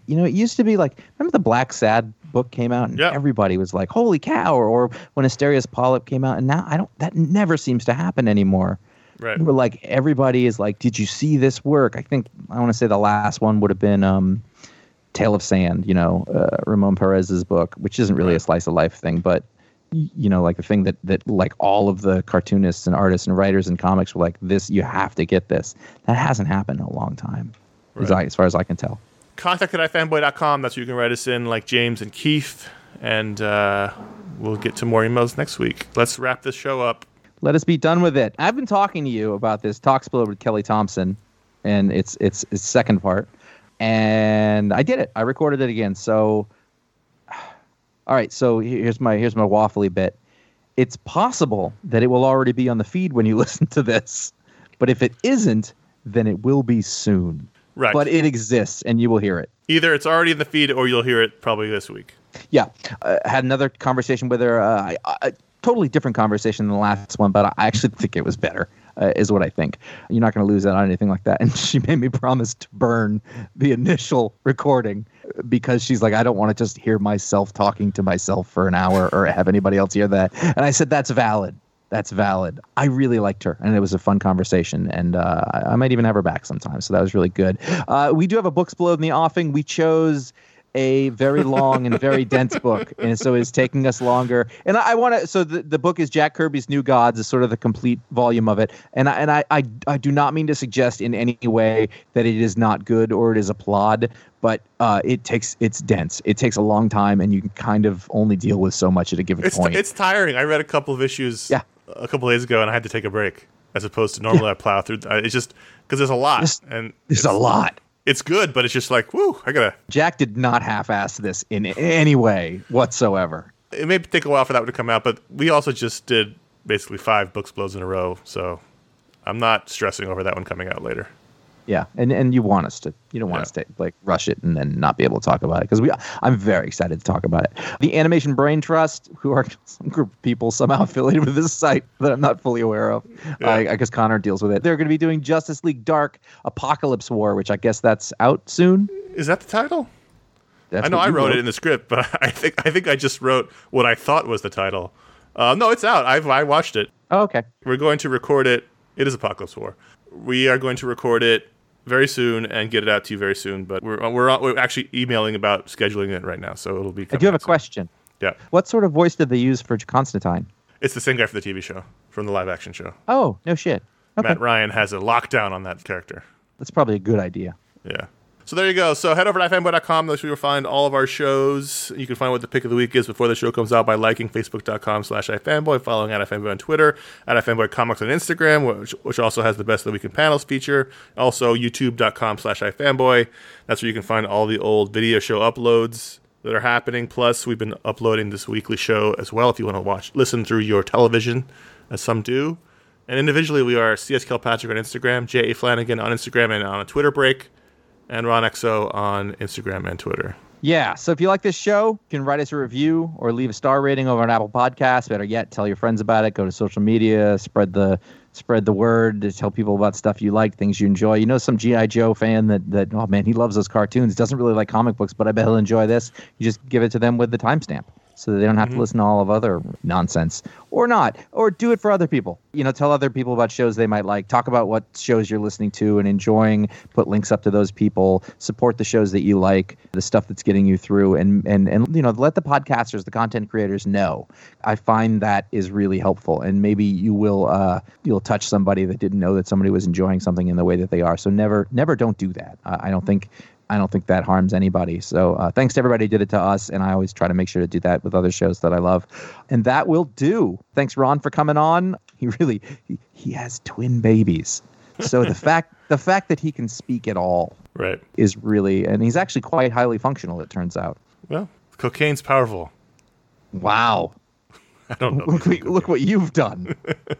You know, it used to be like, remember the Black Sad book came out and yeah. everybody was like, holy cow, or, or when Asterios Polyp came out, and now I don't, that never seems to happen anymore. Right. We're like, everybody is like, did you see this work? I think, I want to say the last one would have been um, Tale of Sand, you know, uh, Ramon Perez's book, which isn't really right. a slice of life thing, but you know, like the thing that, that like all of the cartoonists and artists and writers and comics were like, this, you have to get this. That hasn't happened in a long time, right. as, I, as far as I can tell. Contact at ifanboy dot com. That's where you can write us in, like James and Keith. And uh, we'll get to more emails next week. Let's wrap this show up. Let us be done with it. I've been talking to you about this Talkspload with Kelly Thompson, and it's it's its second part. And I did it. I recorded it again. So, all right. So here's my here's my waffly bit. It's possible that it will already be on the feed when you listen to this, but if it isn't, then it will be soon. Right. But it exists, and you will hear it. Either it's already in the feed, or you'll hear it probably this week. Yeah. Uh, had another conversation with her. Uh, a totally different conversation than the last one, but I actually think it was better, uh, is what I think. You're not going to lose out on anything like that. And she made me promise to burn the initial recording because she's like, I don't want to just hear myself talking to myself for an hour or have anybody else hear that. And I said, that's valid. That's valid. I really liked her, and it was a fun conversation, and uh, I might even have her back sometime, so that was really good. Uh, we do have a Booksplode in the offing. We chose a very long and very dense book, and so it's taking us longer. And I, I want to. So the, the book is Jack Kirby's New Gods, is sort of the complete volume of it. And I, and I, I I do not mean to suggest in any way that it is not good or it is a plod, but uh, it takes it's dense. It takes a long time, and you can kind of only deal with so much at a given It's point. it's tiring. I read a couple of issues Yeah. a couple of days ago, and I had to take a break as opposed to normally Yeah. I plow through. It's just because there's a lot, This- and There's it's, a lot. It's good, but it's just like, whoo! I gotta. Jack did not half-ass this in any way whatsoever. It may take a while for that one to come out, but we also just did basically five Booksplodes in a row, so I'm not stressing over that one coming out later. Yeah, and and you want us to, you don't want Yeah. us to like rush it and then not be able to talk about it because we, I'm very excited to talk about it. The Animation Brain Trust, who are some group of people somehow affiliated with this site that I'm not fully aware of, Yeah. I, I guess Connor deals with it. They're going to be doing Justice League Dark Apocalypse War, which I guess that's out soon. Is that the title? That's I know what I you wrote it in the script, but I think I think I just wrote what I thought was the title. Uh, no, it's out. I've I watched it. Oh, okay. We're going to record it. It is Apocalypse War. We are going to record it very soon and get it out to you very soon. But we're we're we're actually emailing about scheduling it right now, so it'll be. I do have a out soon. question. Yeah, What sort of voice did they use for Constantine? it's the same guy for the T V show from the live action show. Oh, no shit. Okay. Matt Ryan has a lockdown on that character. That's probably a good idea. Yeah. So there you go. So head over to ifanboy dot com. That's where you'll find all of our shows. You can find what the pick of the week is before the show comes out by liking facebook dot com slash ifanboy, following at ifanboy on Twitter, at ifanboy comics on Instagram, which, which also has the Best of the Week in Panels feature. Also, youtube dot com slash ifanboy. That's where you can find all the old video show uploads that are happening. Plus, we've been uploading this weekly show as well if you want to watch, listen through your television, as some do. And individually, we are C S Kilpatrick on Instagram, J A Flanagan on Instagram and on a Twitter break, and Ron X O on Instagram and Twitter. Yeah, so if you like this show, you can write us a review or leave a star rating over on Apple Podcasts. Better yet, tell your friends about it. Go to social media, spread the spread the word, to tell people about stuff you like, things you enjoy. You know, some G I. Joe fan that, that, oh man, he loves those cartoons, doesn't really like comic books, but I bet he'll enjoy this. You just give it to them with the timestamp so that they don't have Mm-hmm. to listen to all of other nonsense. Or not. Or do it for other people. You know, tell other people about shows they might like. Talk about what shows you're listening to and enjoying. Put links up to those people. Support the shows that you like, the stuff that's getting you through. And, and, and you know, let the podcasters, the content creators know. I find that is really helpful. And maybe you will uh, you'll touch somebody that didn't know that somebody was enjoying something in the way that they are. So never, never don't do that. Uh, I don't think... I don't think that harms anybody. So uh, thanks to everybody who did it to us, and I always try to make sure to do that with other shows that I love. And that will do. Thanks, Ron, for coming on. He really he, he has twin babies. So the fact the fact that he can speak at all Right. is really, and he's actually quite highly functional, it turns out. Well, cocaine's powerful. Wow. I don't know. Look, what- look what you've done.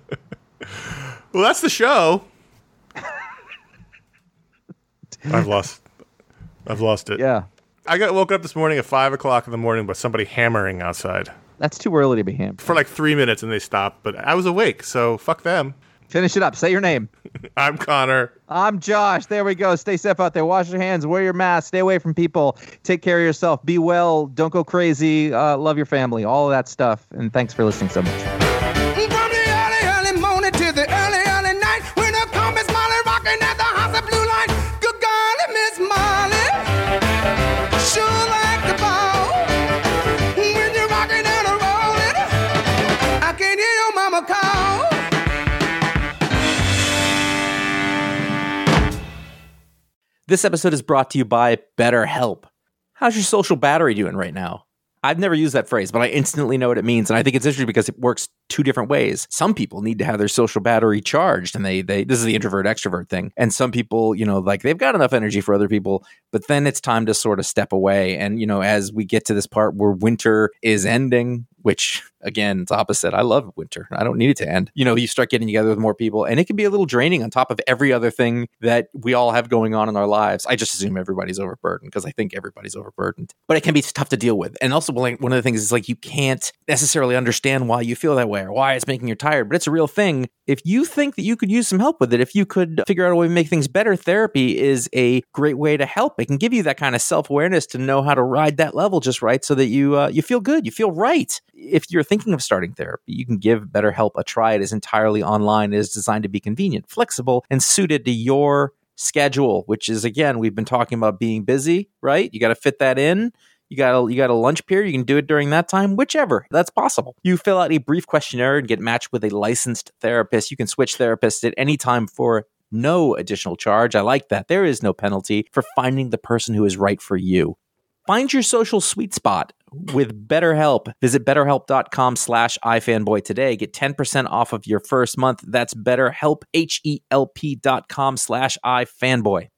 Well, that's the show. I've lost. I've lost it. Yeah. I got woken up this morning at five o'clock in the morning by somebody hammering outside That's too early to be hampered. for like three minutes, and they stopped. But I was awake, so fuck them. Finish it up. Say your name. I'm Connor. I'm Josh. There we go. Stay safe out there. Wash your hands. Wear your mask. Stay away from people. Take care of yourself. Be well. Don't go crazy. Uh, love your family. All of that stuff. And thanks for listening so much. From the early, early morning to the early, early night, when I come Miss Molly rocking at the house of blue light. Good golly, Miss Molly, sure like the ball. When you're rocking and a rolling, I can hear your mama call. This episode is brought to you by BetterHelp. How's your social battery doing right now? I've never used that phrase, but I instantly know what it means. And I think it's interesting because it works two different ways. Some people need to have their social battery charged, and they, they, this is the introvert extrovert thing. And some people, you know, like they've got enough energy for other people, but then it's time to sort of step away. And, you know, as we get to this part where winter is ending, which again, it's opposite. I love winter. I don't need it to end. You know, you start getting together with more people, and it can be a little draining on top of every other thing that we all have going on in our lives. I just assume everybody's overburdened because I think everybody's overburdened, but it can be tough to deal with. And also, like, one of the things is like you can't necessarily understand why you feel that way or why it's making you tired, but it's a real thing. If you think that you could use some help with it, if you could figure out a way to make things better, therapy is a great way to help. It can give you that kind of self-awareness to know how to ride that level just right so that you uh, you feel good, you feel right. If you're thinking of starting therapy, you can give BetterHelp a try. It is entirely online. It is designed to be convenient, flexible, and suited to your schedule, which is, again, we've been talking about being busy, right? You got to fit that in. You got a, you got a lunch period. You can do it during that time, whichever. That's possible. You fill out a brief questionnaire and get matched with a licensed therapist. You can switch therapists at any time for no additional charge. I like that. There is no penalty for finding the person who is right for you. Find your social sweet spot with BetterHelp. Visit betterhelp.com slash ifanboy today. Get ten percent off of your first month. That's BetterHelp, H E L P dot com slash ifanboy.